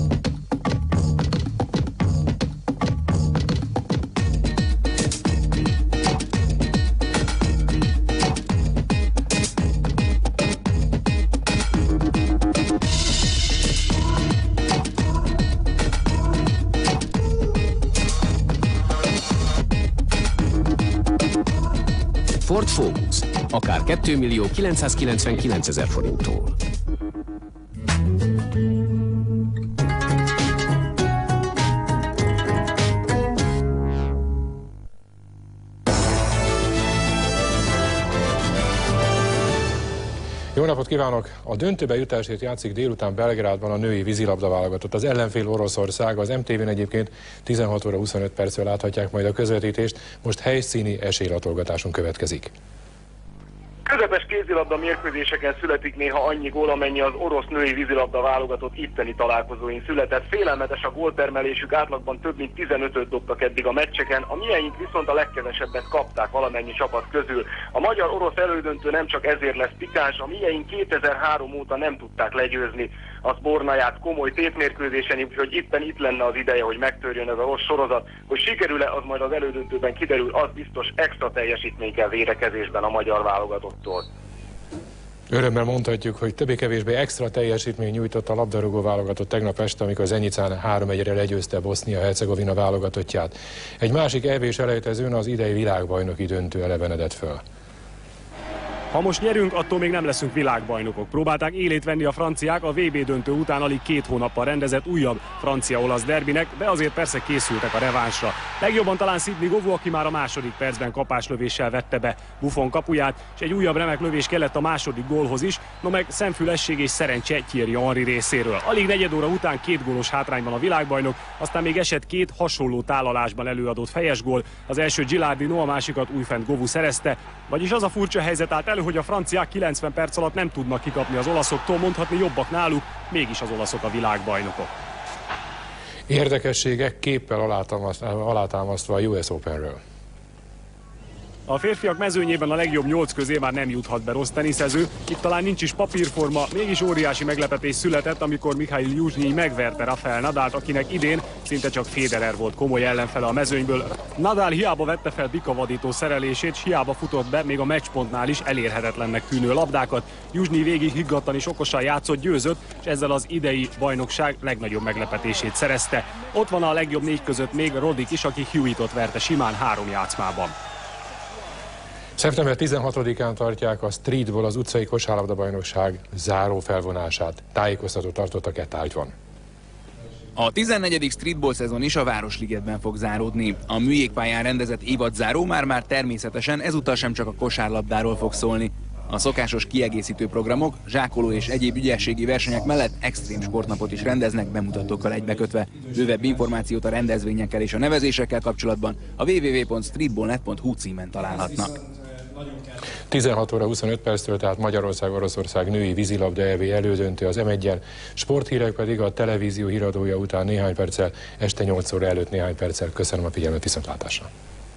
S32: Ford Focus, akár kétmillió kilencszázkilencvenkilencezer forinttól.
S33: Jó napot kívánok! A döntőbe jutásért játszik délután Belgrádban a női vízilabda válogatott. Az ellenfél Oroszország, az em té vén egyébként tizenhat óra huszonöt percről láthatják majd a közvetítést, most helyszíni esélylatolgatáson következik.
S4: Közepes kézilabda mérkőzéseken születik néha annyi gól, amennyi az orosz női vízilabda válogatott itteni találkozóin született. Félelmetes a góltermelésük, átlagban több mint tizenötöt dobtak eddig a meccseken, a miénk viszont a legkevesebbet kapták valamennyi csapat közül. A magyar-orosz elődöntő nem csak ezért lesz pikáns, a miénk kétezer-három óta nem tudták legyőzni a Szbornaját komoly tétmérkőzésen, úgyhogy éppen itt lenne az ideje, hogy megtörjön ez a rossz sorozat. Hogy sikerül-e, az majd az elődöntőben kiderül, az biztos, extra teljesítmény kell védekezésben a magyar válogatottól.
S33: Örömmel mondhatjuk, hogy többé-kevésbé extra teljesítmény nyújtott a labdarúgó válogatott tegnap este, amikor Zenyicán három egyre legyőzte Bosznia-Hercegovina válogatottját. Egy másik é bés elejtezőn az idei világbajnoki döntő elevenedett föl.
S4: Ha most nyerünk, attól még nem leszünk világbajnokok. Próbálták élét venni a franciák a vé bé döntő után alig két hónappal rendezett újabb francia-olasz derbinek, de azért persze készültek a revánsra. Legjobban talán Sidney Govou, aki már a második percben kapáslövéssel vette be Buffon kapuját, és egy újabb remek lövés kellett a második gólhoz is, no meg szemfülesség és szerencse Thierry Henry részéről. Alig negyed óra után két gólos hátrányban a világbajnok, aztán még esett két hasonló tálalásban előadott fejes gól. Az első Gilardino, a másikat újfent Govou szerezte, vagyis az a furcsa helyzet állt elő, hogy a franciák kilencven perc alatt nem tudnak kikapni az olaszoktól, mondhatni jobbak náluk, mégis az olaszok a világbajnokok.
S33: Érdekességek képpel alátámasztva a u es Openről.
S4: A férfiak mezőnyében a legjobb nyolc közé már nem juthat be rossz teniszező, itt talán nincs is papírforma, mégis óriási meglepetés született, amikor Mihail Juzsnyi megverte Rafael Nadalt, akinek idén szinte csak Federer volt komoly ellenfele a mezőnyből. Nadal hiába vette fel bikavadító szerelését, s hiába futott be még a meccspontnál is elérhetetlennek tűnő labdákat. Juzsnyi végig higgadtan és okosan játszott, győzött, és ezzel az idei bajnokság legnagyobb meglepetését szerezte. Ott van a legjobb négy között még Roddick is, aki Hewittot verte simán három játszmában.
S33: szeptember tizenhatodikán tartják a Streetball, az utcai kosárlabda-bajnokság záró felvonását. Tájékoztatót tartottak e tárgyban.
S7: A tizennegyedik streetball szezon is a Városligetben fog záródni. A műjégpályán rendezett évadzáró már-már természetesen ezúttal sem csak a kosárlabdáról fog szólni. A szokásos kiegészítő programok, zsákoló és egyéb ügyességi versenyek mellett extrém sportnapot is rendeznek bemutatókkal egybekötve. Bővebb információt a rendezvényekkel és a nevezésekkel kapcsolatban a double-u double-u double-u pont streetball pont net pont hu címen találhatnak.
S33: tizenhat óra huszonöt perctől, tehát Magyarország-Oroszország női vízilabda é bé elődöntő az em egyen, sporthírek pedig a televízió híradója után néhány perccel, este nyolc óra előtt néhány perccel. Köszönöm a figyelmet, viszontlátásra!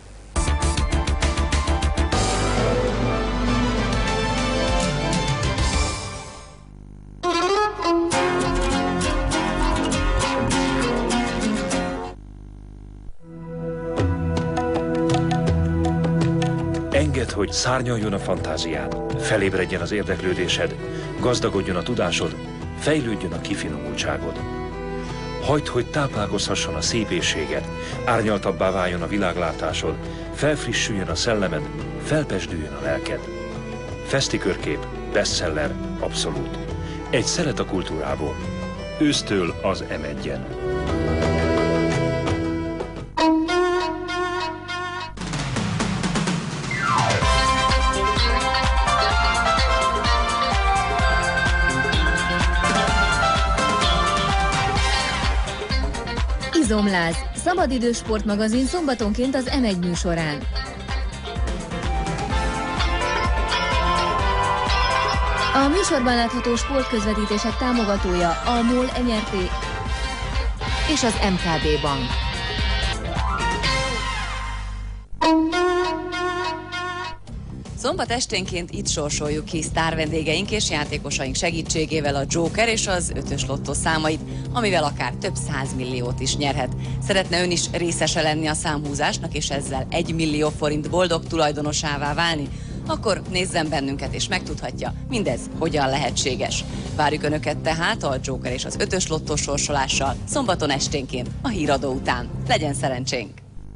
S9: Engedd, hogy szárnyaljon a fantáziád, felébredjen az érdeklődésed, gazdagodjon a tudásod, fejlődjön a kifinomultságod. Hagyd, hogy táplálkozhasson a szépészséged, árnyaltabbá váljon a világlátásod, felfrissüljön a szellemed, felpesdüljön a lelked. Fesztikörkép, bestseller, abszolút. Egy szelet a kultúrából. Ősztől az em egyen.
S5: Izomláz, szabadidős sportmagazin szombatonként az em egy műsorán. A műsorban látható sportközvetítések támogatója a MOL en er té és az em ká bé Bank.
S11: Szombat esténként itt sorsoljuk ki sztár vendégeink és játékosaink segítségével a Joker és az ötös lottó számait, amivel akár több százmilliót is nyerhet. Szeretne ön is részese lenni a számhúzásnak, és ezzel egy millió forint boldog tulajdonosává válni? Akkor nézzen bennünket, és megtudhatja, mindez hogyan lehetséges. Várjuk Önöket tehát a Joker és az ötös lottó sorsolással szombaton esténként a híradó után. Legyen szerencsénk!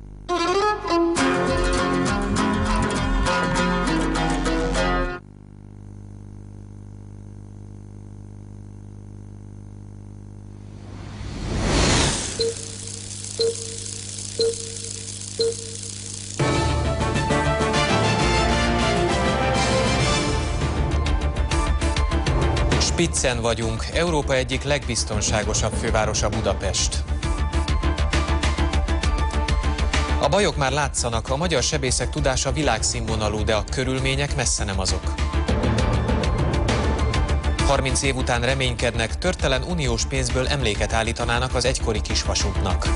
S12: Spitzen vagyunk, Európa egyik legbiztonságosabb fővárosa Budapest. A bajok már látszanak, a magyar sebészek tudása világszínvonalú, de a körülmények messze nem azok. harminc év után reménykednek, törtelen uniós pénzből emléket állítanának az egykori kisvasútnak.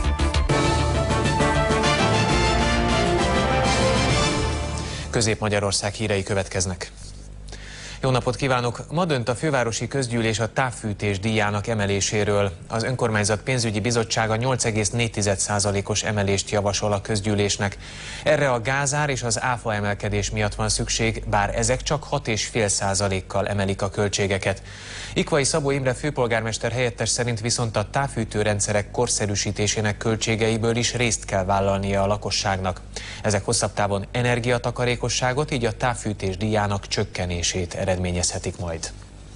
S12: Közép-Magyarország hírei következnek. Jó napot kívánok! Ma dönt a fővárosi közgyűlés a távfűtés díjának emeléséről. Az önkormányzat pénzügyi bizottsága nyolc egész négy százalékos emelést javasol a közgyűlésnek. Erre a gázár és az áfa emelkedés miatt van szükség, bár ezek csak hat egész öt százalékkal emelik a költségeket. Ikvai Szabó Imre főpolgármester helyettes szerint viszont a távfűtőrendszerek korszerűsítésének költségeiből is részt kell vállalnia a lakosságnak. Ezek hosszabb távon energiatakarékosságot, így a távfűtés díjának csökkenését eredményezhetik majd.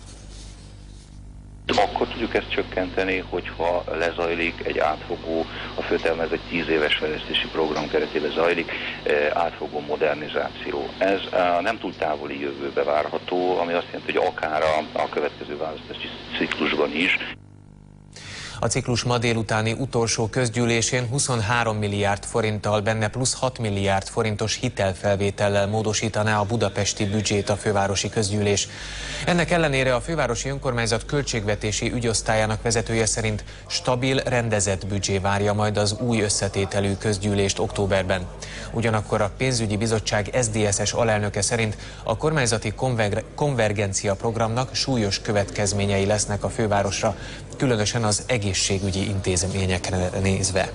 S13: Akkor tudjuk ezt csökkenteni, hogyha lezajlik egy átfogó, a főterm ez egy tíz éves fejlesztési program keretében zajlik, átfogó modernizáció. Ez nem túl távoli jövőbe várható, ami azt jelenti, hogy akár a, a következő választási ciklusban is.
S12: A ciklus ma délutáni utolsó közgyűlésén huszonhárom milliárd forinttal, benne plusz hat milliárd forintos hitelfelvétellel módosítaná a budapesti büdzsét a fővárosi közgyűlés. Ennek ellenére a fővárosi önkormányzat költségvetési ügyosztályának vezetője szerint stabil, rendezett büdzsé várja majd az új összetételű közgyűlést októberben. Ugyanakkor a pénzügyi bizottság es dé es es alelnöke szerint a kormányzati konver- konvergencia programnak súlyos következményei lesznek a fővárosra, különösen az egészségügyi intézményekre nézve.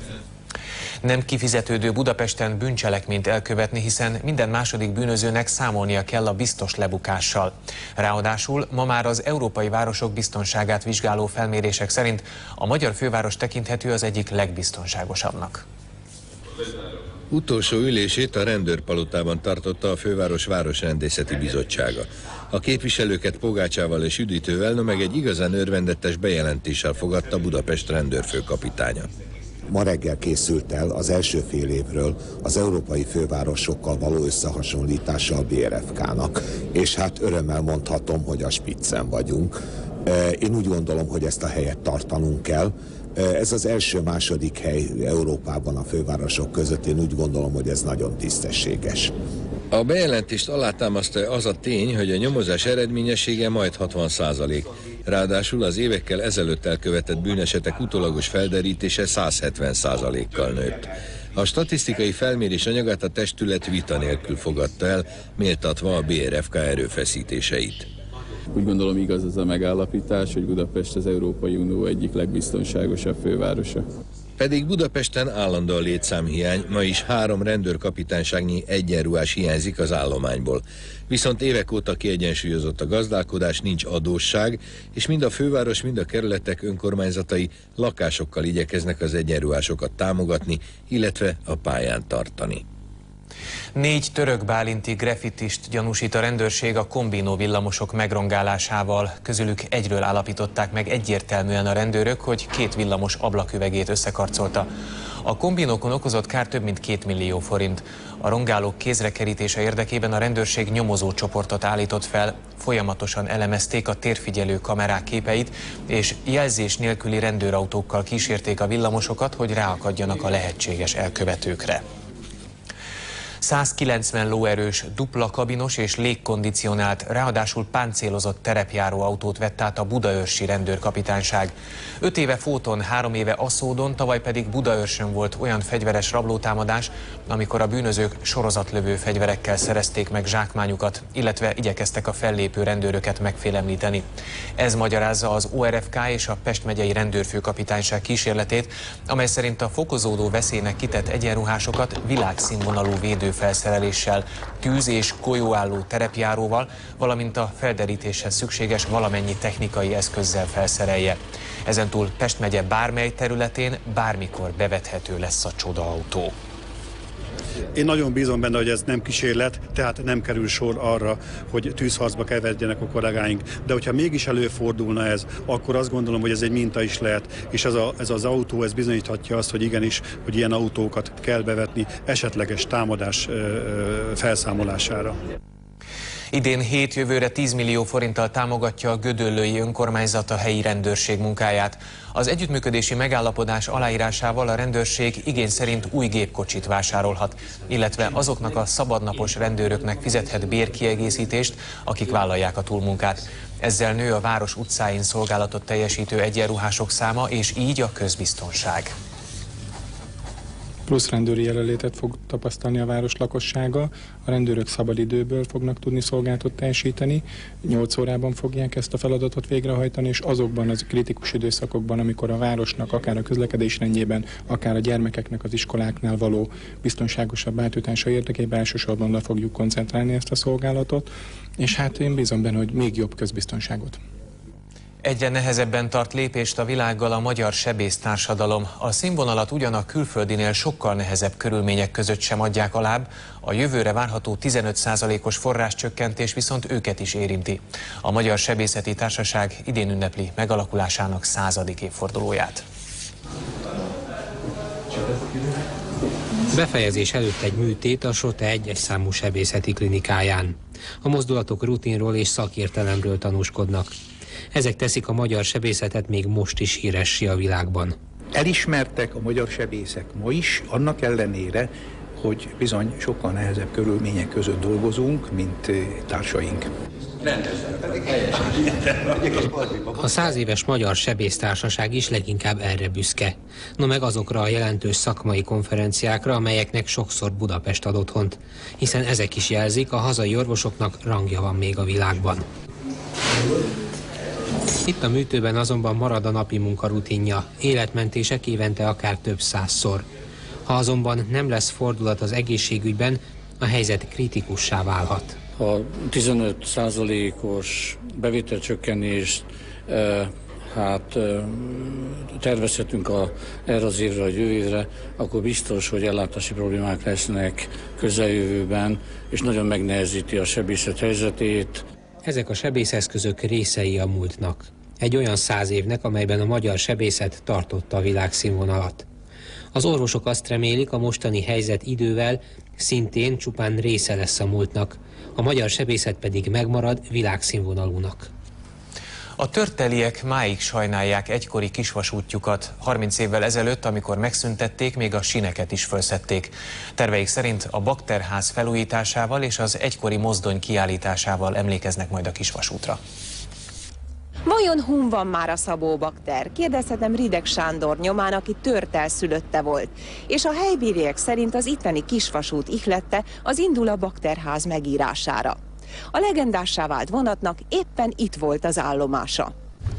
S12: Nem kifizetődő Budapesten bűncselekményt elkövetni, hiszen minden második bűnözőnek számolnia kell a biztos lebukással. Ráadásul ma már az európai városok biztonságát vizsgáló felmérések szerint a magyar főváros tekinthető az egyik legbiztonságosabbnak.
S1: Utolsó ülését a Rendőrpalotában tartotta a főváros Városrendészeti Bizottsága. A képviselőket pogácsával és üdítővel, no meg egy igazán örvendetes bejelentéssel fogadta Budapest rendőrfőkapitánya.
S14: Ma reggel készült el az első fél évről az európai fővárosokkal való összehasonlítása a bé er ef ká-nak, és hát örömmel mondhatom, hogy a spitzen vagyunk. Én úgy gondolom, hogy ezt a helyet tartanunk kell. Ez az első-második hely Európában a fővárosok között, én úgy gondolom, hogy ez nagyon tisztességes.
S1: A bejelentést alátámasztja az a tény, hogy a nyomozás eredményessége majd hatvan százalék. Ráadásul az évekkel ezelőtt elkövetett bűnesetek utólagos felderítése száz hetven százalékkal nőtt. A statisztikai felmérés anyagát a testület vita nélkül fogadta el, méltatva a bé er ef ká erőfeszítéseit.
S15: Úgy gondolom, igaz az a megállapítás, hogy Budapest az Európai Unió egyik legbiztonságosabb fővárosa.
S1: Pedig Budapesten állandó a létszámhiány, ma is három rendőrkapitánságnyi egyenruhás hiányzik az állományból. Viszont évek óta kiegyensúlyozott a gazdálkodás, nincs adósság, és mind a főváros, mind a kerületek önkormányzatai lakásokkal igyekeznek az egyenruhásokat támogatni, illetve a pályán tartani.
S12: Négy török bálinti graffitist gyanúsít a rendőrség a kombinó villamosok megrongálásával. Közülük egyről állapították meg egyértelműen a rendőrök, hogy két villamos ablaküvegét összekarcolta. A kombinókon okozott kár több mint két millió forint. A rongálók kézrekerítése érdekében a rendőrség nyomozó csoportot állított fel, folyamatosan elemezték a térfigyelő kamerák képeit, és jelzés nélküli rendőrautókkal kísérték a villamosokat, hogy ráakadjanak a lehetséges elkövetőkre. százkilencven lóerős, dupla kabinos és légkondicionált, ráadásul páncélozott terepjáró autót vett át a budaörsi rendőrkapitányság. Öt éve Fóton, három éve Aszódon, tavaly pedig Budaörsön volt olyan fegyveres rablótámadás, amikor a bűnözők sorozatlövő fegyverekkel szerezték meg zsákmányukat, illetve igyekeztek a fellépő rendőröket megfélemlíteni. Ez magyarázza az o er ef ká és a Pest megyei rendőrfőkapitányság kísérletét, amely szerint a fokozódó veszélynek kitett egyenruhásokat világszínvonalú védő felszereléssel, tűz- és golyóálló terepjáróval, valamint a felderítéshez szükséges valamennyi technikai eszközzel felszerelje. Ezentúl Pest megye bármely területén bármikor bevethető lesz a csodaautó.
S16: Én nagyon bízom benne, hogy ez nem kísérlet, tehát nem kerül sor arra, hogy tűzharcba keveredjenek a kollégáink. De hogyha mégis előfordulna ez, akkor azt gondolom, hogy ez egy minta is lehet, és ez, a, ez az autó, ez bizonyíthatja azt, hogy igenis, hogy ilyen autókat kell bevetni esetleges támadás ö, ö, felszámolására.
S12: Idén hét, jövőre tíz millió forinttal támogatja a gödöllői önkormányzat a helyi rendőrség munkáját. Az együttműködési megállapodás aláírásával a rendőrség igény szerint új gépkocsit vásárolhat, illetve azoknak a szabadnapos rendőröknek fizethet bérkiegészítést, akik vállalják a túlmunkát. Ezzel nő a város utcáin szolgálatot teljesítő egyenruhások száma, és így a közbiztonság.
S17: Plusz rendőri jelenlétet fog tapasztalni a város lakossága, a rendőrök szabadidőből fognak tudni szolgálatot teljesíteni, nyolc órában fogják ezt a feladatot végrehajtani, és azokban az kritikus időszakokban, amikor a városnak, akár a közlekedés rendjében, akár a gyermekeknek az iskoláknál való biztonságosabb átjutása érdekében elsősorban le fogjuk koncentrálni ezt a szolgálatot, és hát én bízom benne, hogy még jobb közbiztonságot.
S12: Egyre nehezebben tart lépést a világgal a magyar sebésztársadalom. A színvonalat ugyan a külföldinél sokkal nehezebb körülmények között sem adják alább, a jövőre várható tizenöt százalékos forráscsökkentés viszont őket is érinti. A Magyar Sebészeti Társaság idén ünnepli megalakulásának századik évfordulóját.
S18: Befejezés előtt egy műtét a Sote egyes számú sebészeti klinikáján. A mozdulatok rutinról és szakértelemről tanúskodnak. Ezek teszik a magyar sebészetet még most is híressé a világban.
S2: Elismertek a magyar sebészek ma is, annak ellenére, hogy bizony sokkal nehezebb körülmények között dolgozunk, mint társaink.
S18: A száz éves Magyar Sebésztársaság is leginkább erre büszke. No meg azokra a jelentős szakmai konferenciákra, amelyeknek sokszor Budapest ad otthont, hiszen ezek is jelzik, a hazai orvosoknak rangja van még a világban. Itt a műtőben azonban marad a napi munkarutinja, életmentések évente akár több százszor. Ha azonban nem lesz fordulat az egészségügyben, a helyzet kritikussá válhat.
S3: A tizenöt százalékos bevételcsökkenést e, hát e, tervezhetünk a, erre az évre, a jövő évre, akkor biztos, hogy ellátási problémák lesznek közeljövőben, és nagyon megnehezíti a sebészet helyzetét.
S18: Ezek a sebészeszközök részei a múltnak. Egy olyan száz évnek, amelyben a magyar sebészet tartotta a világszínvonalat. Az orvosok azt remélik, a mostani helyzet idővel szintén csupán része lesz a múltnak, a magyar sebészet pedig megmarad világszínvonalúnak.
S12: A törteliek máig sajnálják egykori kisvasútjukat. harminc évvel ezelőtt, amikor megszüntették, még a síneket is fölszedték. Terveik szerint a bakterház felújításával és az egykori mozdony kiállításával emlékeznek majd a kisvasútra.
S6: Vajon hun van már a Szabó bakter? Kérdezhetem Rideg Sándor nyomán, aki Törtel szülötte volt. És a helybériek szerint az itteni kisvasút ihlette az indul a bakterház megírására. A legendássá vált vonatnak éppen itt volt az állomása.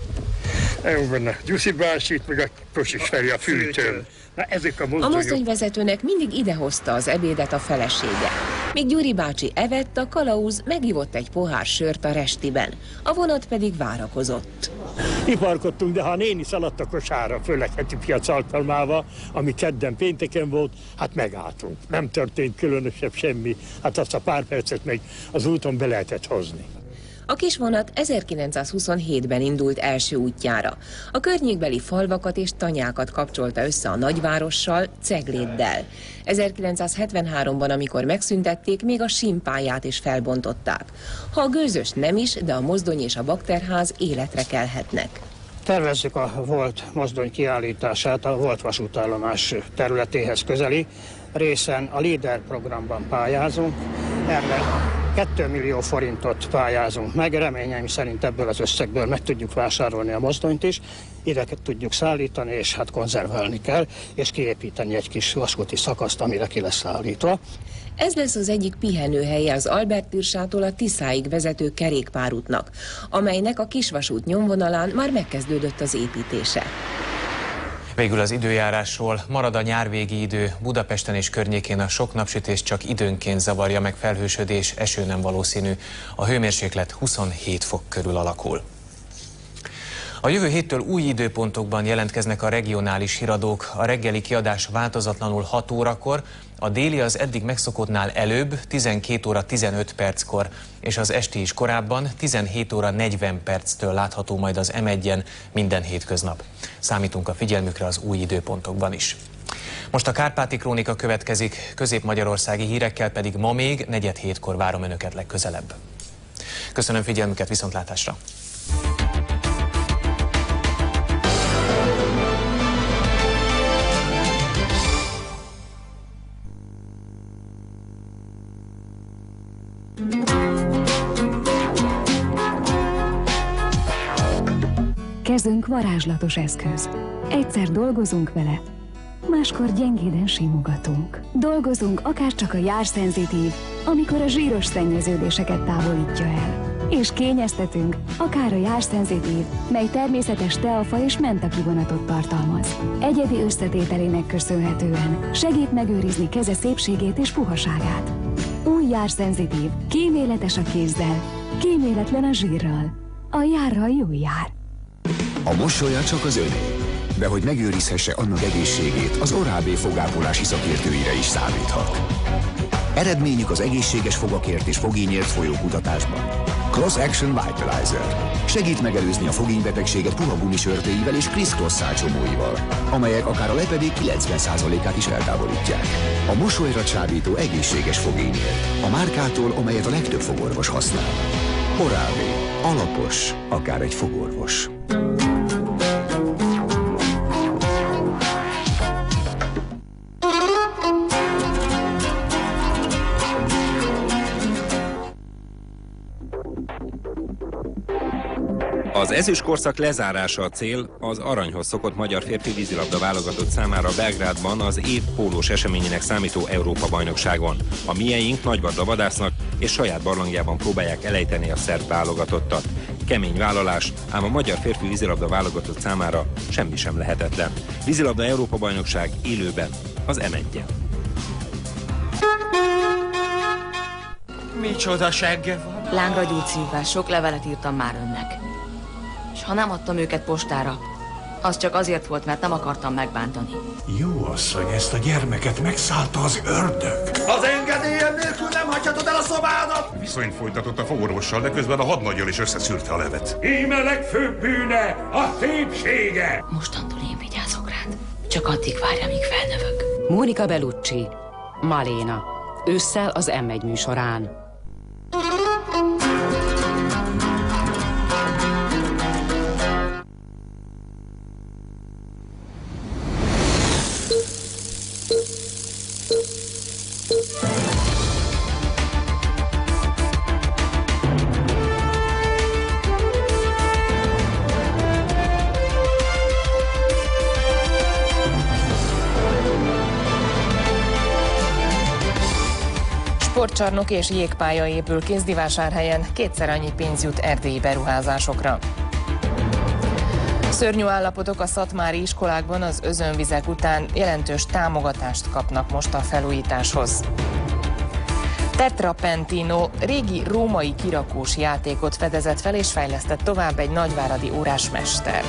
S8: Jó benne, Gyuszi bácsit, meg a Kosis Feri a fűtőn. Na, ezek a mozdonyok.
S6: A mozdonyvezetőnek mindig idehozta az ebédet a felesége. Míg Gyuri bácsi evett, a kalauz megivott egy pohár sört a restiben. A vonat pedig várakozott.
S8: Kiparkodtunk, de ha a néni szaladt a kosárra, főleg heti piac alkalmával, ami kedden pénteken volt, hát megálltunk. Nem történt különösebb semmi, hát azt a pár percet meg az úton be lehetett hozni.
S6: A kis vonat ezerkilencszázhuszonhétben indult első útjára. A környékbeli falvakat és tanyákat kapcsolta össze a nagyvárossal, Cegléddel. ezerkilencszázhetvenháromban, amikor megszüntették, még a sínpályát is felbontották. Ha a gőzös nem is, de a mozdony és a bakterház életre kelhetnek.
S8: Tervezzük a volt mozdony kiállítását a volt vasútállomás területéhez közeli részen. A LEADER programban pályázunk, erre két millió forintot pályázunk meg, reményeim szerint ebből az összegből meg tudjuk vásárolni a mozdonyt is, ide tudjuk szállítani, és hát konzerválni kell, és kiépíteni egy kis vasúti szakaszt, amire ki lesz szállítva.
S6: Ez lesz az egyik pihenőhelye az Albert-Pirsától a Tiszáig vezető kerékpárútnak, amelynek a kisvasút nyomvonalán már megkezdődött az építése.
S12: Végül az időjárásról. Marad a nyárvégi idő, Budapesten és környékén a sok napsütés csak időnként zavarja meg, felhősödés, eső nem valószínű. A hőmérséklet huszonhét fok körül alakul. A jövő héttől új időpontokban jelentkeznek a regionális híradók. A reggeli kiadás változatlanul hat órakor, a déli az eddig megszokottnál előbb, tizenkét óra tizenöt perckor, és az esti is korábban, tizenhét óra negyven perctől látható majd az em egyen minden hétköznap. Számítunk a figyelmükre az új időpontokban is. Most a Kárpáti Krónika következik, közép-magyarországi hírekkel pedig ma még negyed hétkor várom Önöket legközelebb. Köszönöm figyelmüket, viszontlátásra!
S19: Kezünk varázslatos eszköz. Egyszer dolgozunk vele, máskor gyengéden simogatunk. Dolgozunk akárcsak a járszenzitív, amikor a zsíros szennyeződéseket távolítja el. És kényeztetünk akár a járszenzitív, mely természetes teafa és menta kivonatot tartalmaz. Egyedi összetételének köszönhetően segít megőrizni keze szépségét és puhaságát. Új járszenzitív, kíméletes a kézzel, kíméletlen a zsírral. A járral jó jár.
S31: A mosolya csak az öné, de hogy megőrizhesse annak egészségét, az Oral-B fogápolási szakértőire is számíthat. Eredményük az egészséges fogakért és fogényért folyó kutatásban. Cross Action Vitalizer segít megelőzni a fogénybetegséget puha gumisörtőivel és Criss-Cross szálcsomóival, amelyek akár a lepedék kilencven százalékát is eltávolítják. A mosolyra csábító egészséges fogényért, a márkától, amelyet a legtöbb fogorvos használ.
S10: Orávé. Alapos, akár egy fogorvos. Az ezüst korszak lezárása a cél, az aranyhoz szokott magyar férfi vízilabda válogatott számára Belgrádban az év pólós eseményének számító Európa-bajnokságon. A mieink nagyvadra vadásznak, és saját barlangjában próbálják elejteni a szerb válogatottat. Kemény vállalás, ám a magyar férfi vízilabda válogatott számára semmi sem lehetetlen. Vízilabda Európa-bajnokság élőben az em egyen.
S20: Micsoda segge van?
S11: Lángra gyújt szívvel, sok levelet írtam már önnek. És ha nem adtam őket postára, az csak azért volt, mert nem akartam megbántani.
S20: Jó asszony, ezt a gyermeket megszállta az ördög. Az engedélyem nélkül nem hagyhatod el a szobádat!
S21: Viszonyt folytatott a fogorvossal, de közben a hadnaggyal is összeszűrte a levet.
S20: Íme legfőbb bűne a szépsége!
S11: Mostantól én vigyázok rád. Csak addig várja, míg felnövök.
S22: Monica Bellucci, Maléna. Ősszel az em egy műsorán.
S6: Sportcsarnok és jégpálya épül Kézdivásárhelyen, kétszer annyi pénz jut erdélyi beruházásokra. Szörnyű állapotok a szatmári iskolákban az özönvizek után jelentős támogatást kapnak most a felújításhoz. Tetrapentino régi római kirakós játékot fedezett fel és fejlesztett tovább egy nagyváradi órásmester.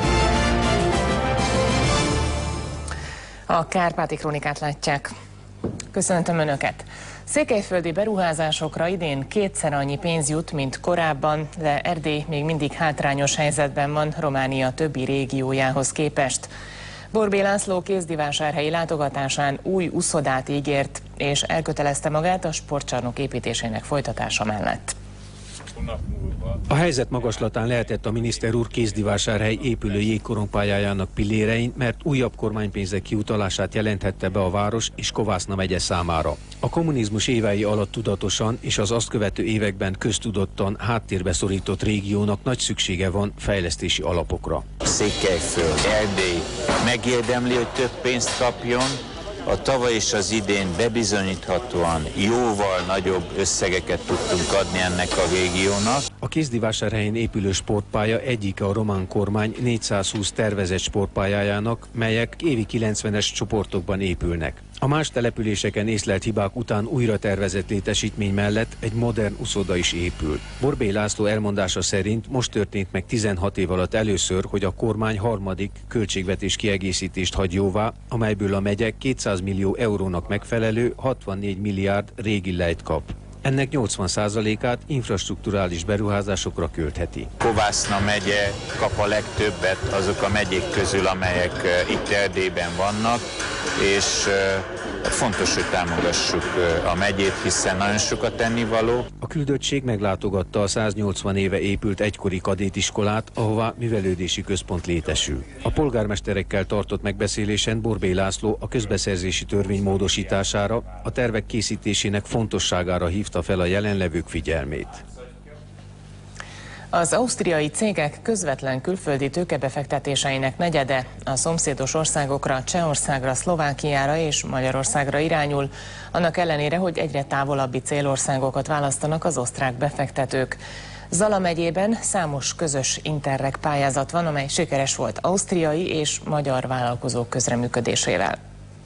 S6: A Kárpáti Krónikát látják. Köszöntöm Önöket! Székelyföldi beruházásokra idén kétszer annyi pénz jut, mint korábban, de Erdély még mindig hátrányos helyzetben van Románia többi régiójához képest. Borbély László kézdivásárhelyi látogatásán új uszodát ígért, és elkötelezte magát a sportcsarnok építésének folytatása mellett.
S23: A helyzet magaslatán lehetett a miniszter úr Kézdivásárhely épülő jégkorongpályájának pillérein, mert újabb kormánypénzek kiutalását jelenthette be a város és Kovászna megye számára. A kommunizmus évei alatt tudatosan és az azt követő években köztudottan háttérbe szorított régiónak nagy szüksége van fejlesztési alapokra.
S24: Székelyföld, Erdély megérdemli, hogy több pénzt kapjon. A tavaly és az idén bebizonyíthatóan jóval nagyobb összegeket tudtunk adni ennek a régiónak.
S23: A Kézdivásárhelyen épülő sportpálya egyike a román kormány négyszázhúsz tervezett sportpályájának, melyek évi kilencvenes csoportokban épülnek. A más településeken észlelt hibák után újra tervezett létesítmény mellett egy modern uszoda is épül. Borbély László elmondása szerint most történt meg tizenhat év alatt először, hogy a kormány harmadik költségvetés kiegészítést hagy jóvá, amelyből a megye kétszáz millió eurónak megfelelő hatvannégy milliárd régi lejt kap. Ennek nyolcvan százalékát infrastrukturális beruházásokra költheti.
S24: Kovászna megye kap a legtöbbet azok a megyék közül, amelyek itt Erdélyben vannak, és fontos, hogy támogassuk a megyét, hiszen nagyon sokat tennivaló.
S23: A küldöttség meglátogatta a száznyolcvan éve épült egykori kadétiskolát, ahová művelődési központ létesül. A polgármesterekkel tartott megbeszélésen Borbély László a közbeszerzési törvény módosítására, a tervek készítésének fontosságára hívta fel a jelenlevők figyelmét.
S6: Az ausztriai cégek közvetlen külföldi tőkebefektetéseinek negyede a szomszédos országokra, Csehországra, Szlovákiára és Magyarországra irányul, annak ellenére, hogy egyre távolabbi célországokat választanak az osztrák befektetők. Zala megyében számos közös Interreg pályázat van, amely sikeres volt ausztriai és magyar vállalkozók közreműködésével.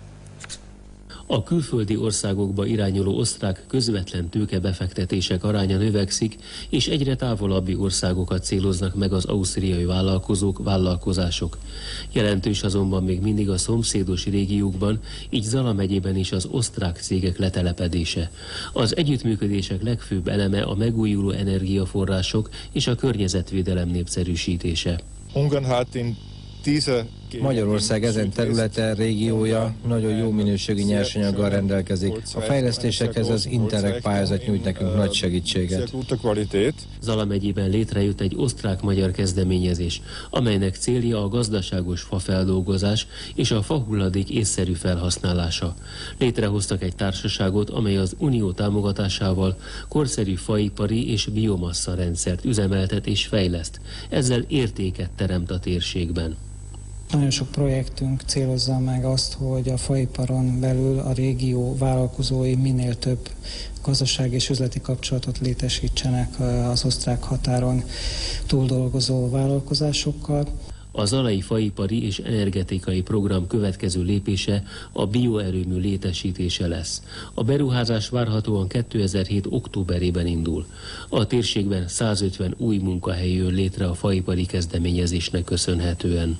S25: A külföldi országokba irányuló osztrák közvetlen tőkebefektetések aránya növekszik, és egyre távolabbi országokat céloznak meg az ausztriai vállalkozók, vállalkozások. Jelentős azonban még mindig a szomszédos régiókban, így Zala megyében is az osztrák cégek letelepedése. Az együttműködések legfőbb eleme a megújuló energiaforrások és a környezetvédelem népszerűsítése.
S26: Ungarn hat in dieser
S4: Magyarország ezen területe, régiója nagyon jó minőségű nyersanyaggal rendelkezik. A fejlesztésekhez az Interreg pályázat nyújt nekünk nagy segítséget.
S25: Zala megyében létrejött egy osztrák-magyar kezdeményezés, amelynek célja a gazdaságos fafeldolgozás és a fahulladék észszerű felhasználása. Létrehoztak egy társaságot, amely az unió támogatásával korszerű faipari és biomassa rendszert üzemeltet és fejleszt. Ezzel értéket teremt a térségben.
S5: Nagyon sok projektünk célozza meg azt, hogy a faiparon belül a régió vállalkozói minél több gazdasági és üzleti kapcsolatot létesítsenek az osztrák határon túldolgozó vállalkozásokkal.
S25: A zalai faipari és energetikai program következő lépése a bioerőmű létesítése lesz. A beruházás várhatóan kétezer-hét októberében indul. A térségben százötven új munkahely jön létre a faipari kezdeményezésnek köszönhetően.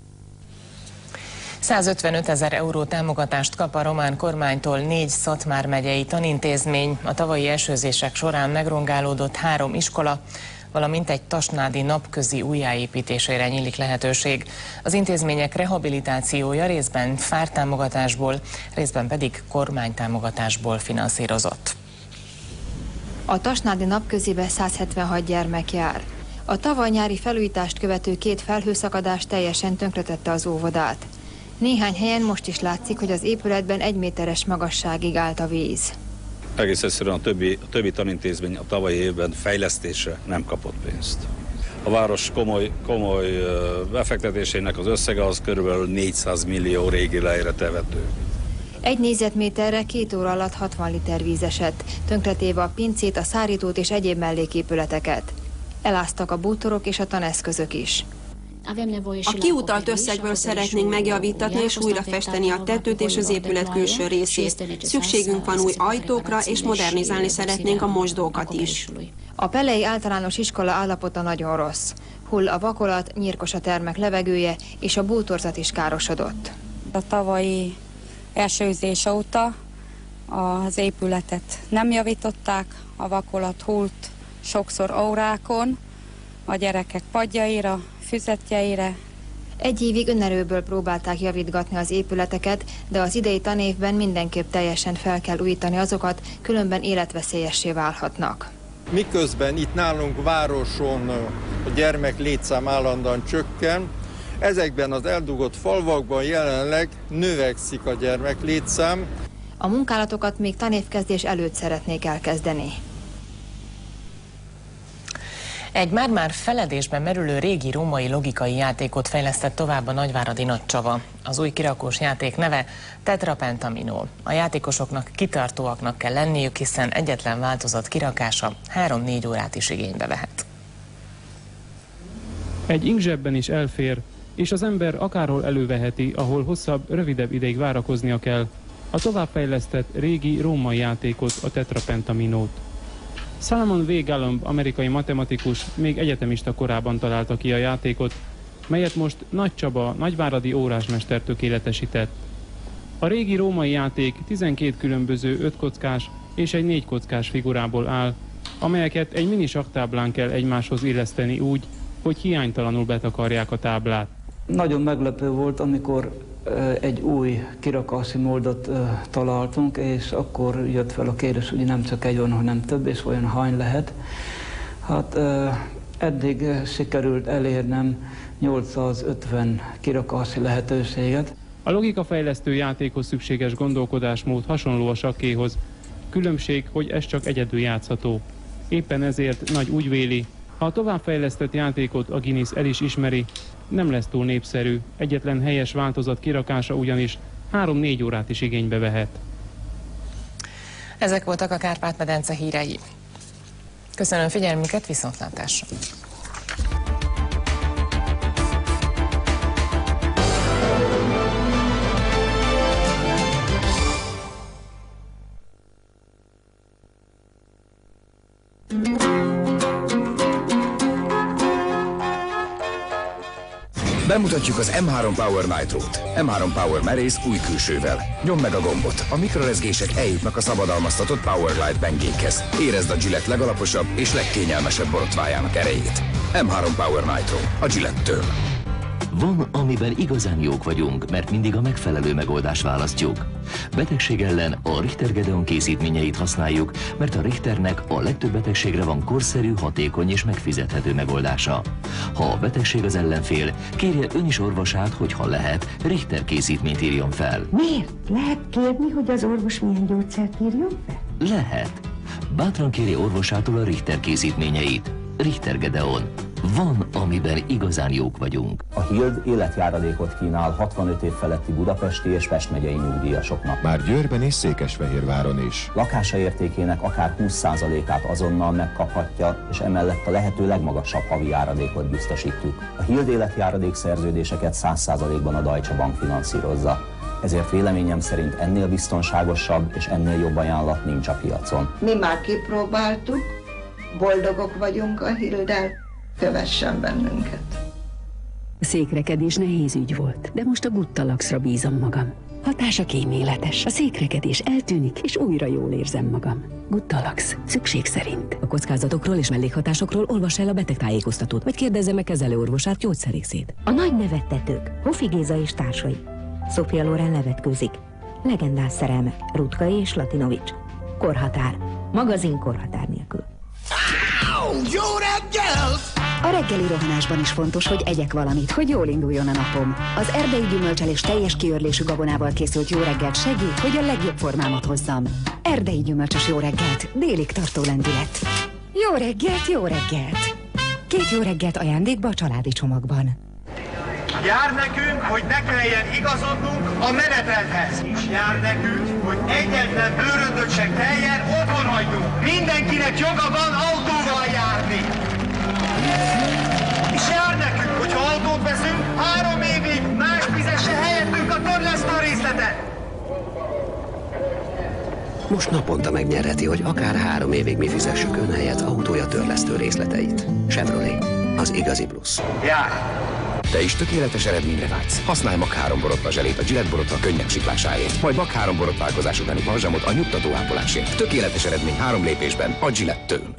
S6: százötvenöt ezer euró támogatást kap a román kormánytól négy Szatmár megyei tanintézmény. A tavalyi esőzések során megrongálódott három iskola, valamint egy tasnádi napközi újjáépítésére nyílik lehetőség. Az intézmények rehabilitációja részben fártámogatásból, részben pedig kormánytámogatásból finanszírozott.
S7: A tasnádi napközibe száz hetvenhat gyermek jár. A tavaly nyári felújítást követő két felhőszakadás teljesen tönkretette az óvodát. Néhány helyen most is látszik, hogy az épületben egy méteres magasságig állt a víz.
S9: Egész egyszerűen a többi, a többi tanintézmény a tavalyi évben fejlesztésre nem kapott pénzt. A város komoly, komoly befektetésének az összege az körülbelül négyszáz millió régi lejretevető.
S7: Egy négyzetméterre két óra alatt hatvan liter víz esett, tönkretéve a pincét, a szárítót és egyéb melléképületeket. Eláztak a bútorok és a taneszközök is.
S13: A kiutalt összegből szeretnénk megjavítatni és újrafesteni a tetőt és az épület külső részét. Szükségünk van új ajtókra, és modernizálni szeretnénk a mosdókat is.
S7: A Pelei általános iskola állapota nagyon rossz. Hull a vakolat, nyírkos a termek levegője, és a bútorzat is károsodott.
S14: A tavalyi esőzés óta az épületet nem javították, a vakolat hullt sokszor órákon, a gyerekek padjaira, füzetjeire.
S7: Egy évig önerőből próbálták javítgatni az épületeket, de az idei tanévben mindenképp teljesen fel kell újítani azokat, különben életveszélyessé válhatnak.
S26: Miközben itt nálunk városon a gyermek létszám állandóan csökken, ezekben az eldugott falvakban jelenleg növekszik a gyermek létszám.
S7: A munkálatokat még tanévkezdés előtt szeretnék elkezdeni.
S6: Egy már-már feledésben merülő régi római logikai játékot fejlesztett tovább a nagyváradi Nagycsaba. Az új kirakós játék neve Tetrapentamino. A játékosoknak kitartóaknak kell lenniük, hiszen egyetlen változat kirakása három-négy órát is igénybe vehet.
S27: Egy inkzsebben is elfér, és az ember akárhol előveheti, ahol hosszabb, rövidebb ideig várakoznia kell, a továbbfejlesztett régi római játékot, a Tetrapentaminót. Salomon V. Galomb, amerikai matematikus, még egyetemista korában találta ki a játékot, melyet most Nagycsaba, nagyváradi órásmester tökéletesített. A régi római játék tizenkét különböző ötkockás és egy négykockás figurából áll, amelyeket egy mini sakktáblán kell egymáshoz illeszteni úgy, hogy hiánytalanul betakarják a táblát.
S28: Nagyon meglepő volt, amikor egy új kirakászi módot találtunk, és akkor jött fel a kérdés, hogy nem csak egy van, hanem több, és olyan hány lehet. Hát eddig sikerült elérnem nyolcszázötven kirakászi lehetőséget.
S27: A logikafejlesztő játékhoz szükséges gondolkodásmód hasonló a sakkéhoz. Különbség, hogy ez csak egyedül játszható. Éppen ezért Nagy úgy véli, ha a továbbfejlesztett játékot a Guinness el is ismeri, nem lesz túl népszerű, egyetlen helyes változat kirakása ugyanis három-négy órát is igénybe vehet.
S6: Ezek voltak a Kárpát-medence hírei. Köszönöm figyelmüket, viszontlátásra!
S31: Bemutatjuk az em három Power Nitro-t. em három Power merész új külsővel. Nyomd meg a gombot. A mikrorezgések eljutnak a szabadalmaztatott Powerglide pengékhez. Érezd a Gillette legalaposabb és legkényelmesebb borotvájának erejét. em három Power Nitro. A Gillette-től.
S1: Van, amiben igazán jók vagyunk, mert mindig a megfelelő megoldást választjuk. Betegség ellen a Richter Gedeon készítményeit használjuk, mert a Richternek a legtöbb betegségre van korszerű, hatékony és megfizethető megoldása. Ha a betegség az ellenfél, kérje ön is orvosát, hogyha lehet, Richter készítményt írjon fel.
S2: Miért? Lehet kérni, hogy az orvos milyen gyógyszert írjon fel?
S1: Lehet. Bátran kéri orvosától a Richter készítményeit. Richter Gedeon. Van, amiben igazán jók vagyunk.
S3: A Hild életjáradékot kínál hatvanöt év feletti budapesti és Pest megyei nyugdíjasoknak.
S8: Már Győrben és Székesfehérváron is.
S3: Lakása értékének akár húsz százalékát azonnal megkaphatja, és emellett a lehető legmagasabb havi járadékot biztosítjuk. A Hild életjáradék szerződéseket száz százalékban a Deutsche Bank finanszírozza. Ezért véleményem szerint ennél biztonságosabb és ennél jobb ajánlat nincs a piacon.
S12: Mi már kipróbáltuk, boldogok vagyunk a Hilddel, kövessen bennünket.
S15: A székrekedés nehéz ügy volt, de most a Guttalaxra bízom magam. Hatása kíméletes, a székrekedés eltűnik, és újra jól érzem magam. Guttalax, szükség szerint.
S16: A kockázatokról és mellékhatásokról olvass el a betegtájékoztatót, vagy kérdezze meg kezelőorvosát, gyógyszerészét.
S2: A nagy nevettetők, Hofi Géza és társai. Sofia Loren levetkőzik. Legendás szerelme, Rutka és Latinovics. Korhatár. Magazin korhatár nélkül.
S20: Jó reggelt!
S15: A reggeli rohanásban is fontos, hogy egyek valamit, hogy jól induljon a napom. Az erdei gyümölcsel és teljes kiörlésű gabonával készült jó reggelt segít, hogy a legjobb formámat hozzam. Erdei gyümölcsös jó reggelt, délig tartó lendület. Jó reggelt, jó reggelt! Két jó reggelt ajándékba a családi csomagban.
S20: Jár nekünk, hogy ne kelljen igazodnunk a menetrendhez. És jár nekünk, hogy egyetlen bőröndöt se kelljen otthon hagynunk. Mindenkinek joga van autóval járni. És jár nekünk, hogyha autót veszünk, három évig más fizesse helyettünk a törlesztő részletet.
S17: Most naponta megnyerheti, hogy akár három évig mi fizessük ön helyett autója törlesztő részleteit. Chevrolet, az igazi plusz.
S20: Jár!
S18: Te is tökéletes eredményre vágysz. Használj mag három borotva zselét a Gillette borotva könnyek siklásáért. Majd mag három borotválkozás utáni balzsamot a nyugtató ápolásért. Tökéletes eredmény három lépésben a Gillette-től.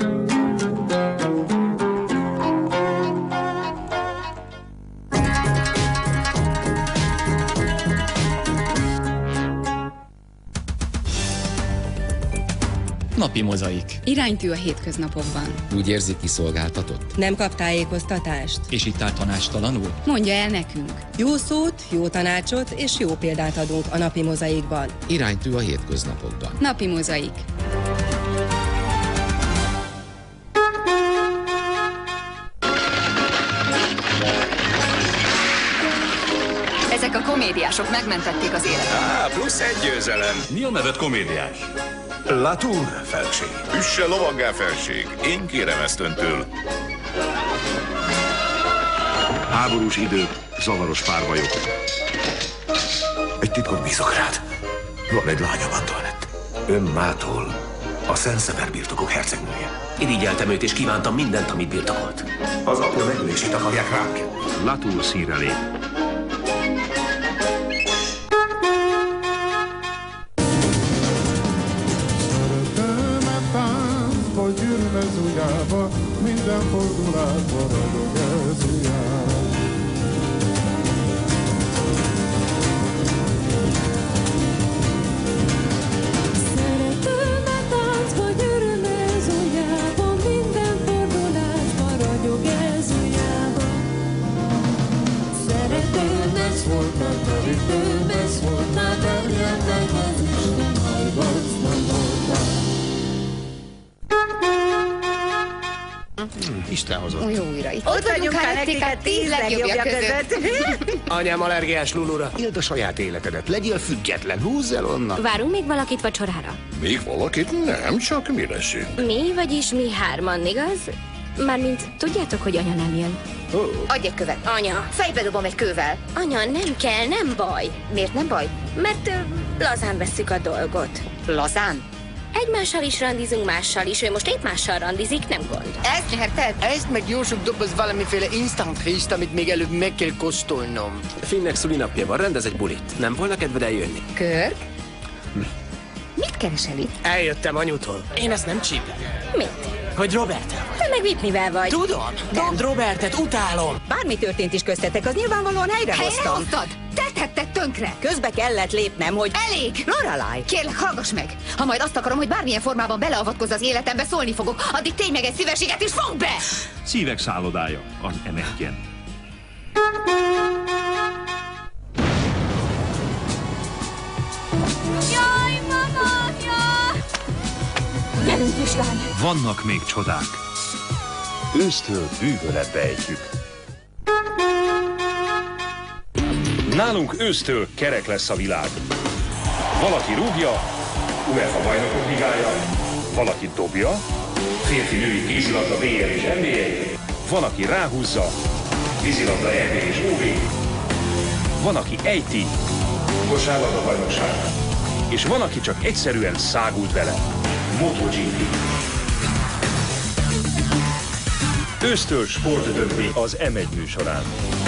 S29: Napi mozaik.
S30: Iránytű a hétköznapokban.
S29: Úgy érzi, kiszolgáltatott?
S30: Nem kap tájékoztatást?
S29: És itt áll tanácstalanul?
S30: Mondja el nekünk. Jó szót, jó tanácsot és jó példát adunk a Napi mozaikban.
S29: Iránytű a hétköznapokban.
S30: Napi mozaik.
S32: Ezek a komédiások megmentették az életet.
S21: Á, plusz egy győzelem. Mi a nevet komédiás? Latour felség. Üsse lovaggá felség. Én kérem ezt öntől. Háborús idők, zavaros párbajok. Egy titkot bízok rád. Van egy lányom, Antoinette. Ön mától a Szent-Szever birtokok hercegnője.
S18: Irigyeltem őt és kívántam mindent, amit birtokolt.
S21: Az apja megölését akarják ránk.
S8: Latour színre lép.
S33: Minden fordulásban ragyog ez ujján.
S34: Szeretőmet táncba gyűröm ez ujjában, minden fordulásban ragyog ez ujjában. Szeretőm ez volt, mert merítőm ez volt, már eljöttek az Isten, hallgatsz, nem voltál.
S18: Isten hozott.
S30: Jó, újra itt.
S32: Ott vagyunk a nektek tíz legjobbja között.
S18: Anyám allergiás Lulura. Éld a saját életedet, legyél független, húzz el onnan.
S32: Várunk még valakit vacsorára?
S21: Még valakit? Nem, csak mi leszünk.
S32: Mi, vagyis mi hárman, igaz? Mármint tudjátok, hogy anya nem jön.
S21: Oh.
S32: Adj egy követ. Anya, fejbe dobom egy kővel. Anya, nem kell, nem baj. Miért nem baj? Mert ö, lazán vesszük a dolgot. Lazán? Egymással is randizunk, mással is. Ő most épp mással randizik, nem gond. Ezt nyerted?
S18: Ezt meg jó sok doboz valamiféle instant részt, amit még előbb meg kell kóstolnom. Finnek szülinapja van, rendez egy bulit. Nem volna kedved eljönni?
S32: Körk? Mit keresel itt?
S18: Eljöttem anyutól. Én ezt nem csípem.
S32: Mit?
S4: hogy Robert.
S32: Te meg Whitneyvel vagy.
S4: Tudom, Don Robertet utálom.
S30: Bármi történt is köztetek, az nyilvánvalóan helyrehoztam.
S15: Helyrehoztad? Te tetted tönkre!
S30: Közbe kellett lépnem, hogy...
S15: Elég!
S30: Lorelai!
S15: Kérlek, hallgass meg! Ha majd azt akarom, hogy bármilyen formában beleavatkozz az életembe, szólni fogok. Addig tégy meg egy szívességet és fogd be!
S21: Szívek szállodája, az em egyen.
S15: Jaj, mama! Jaj! Gyerünk, kislány!
S21: Vannak még csodák. Ősztől bűvöletbe ejtjük. Nálunk ősztől kerek lesz a világ. Valaki rúgja, UEFA bajnokok ligája, valaki dobja, férfi-női kézilabda bé el és en bé egy, van, aki ráhúzza, vízilabda é bé és ó vé, van, aki ejti, kosárlabda bajnokság, és van, aki csak egyszerűen szágult vele, MotoGP. Ősztől sportdöntő az em egy műsorán.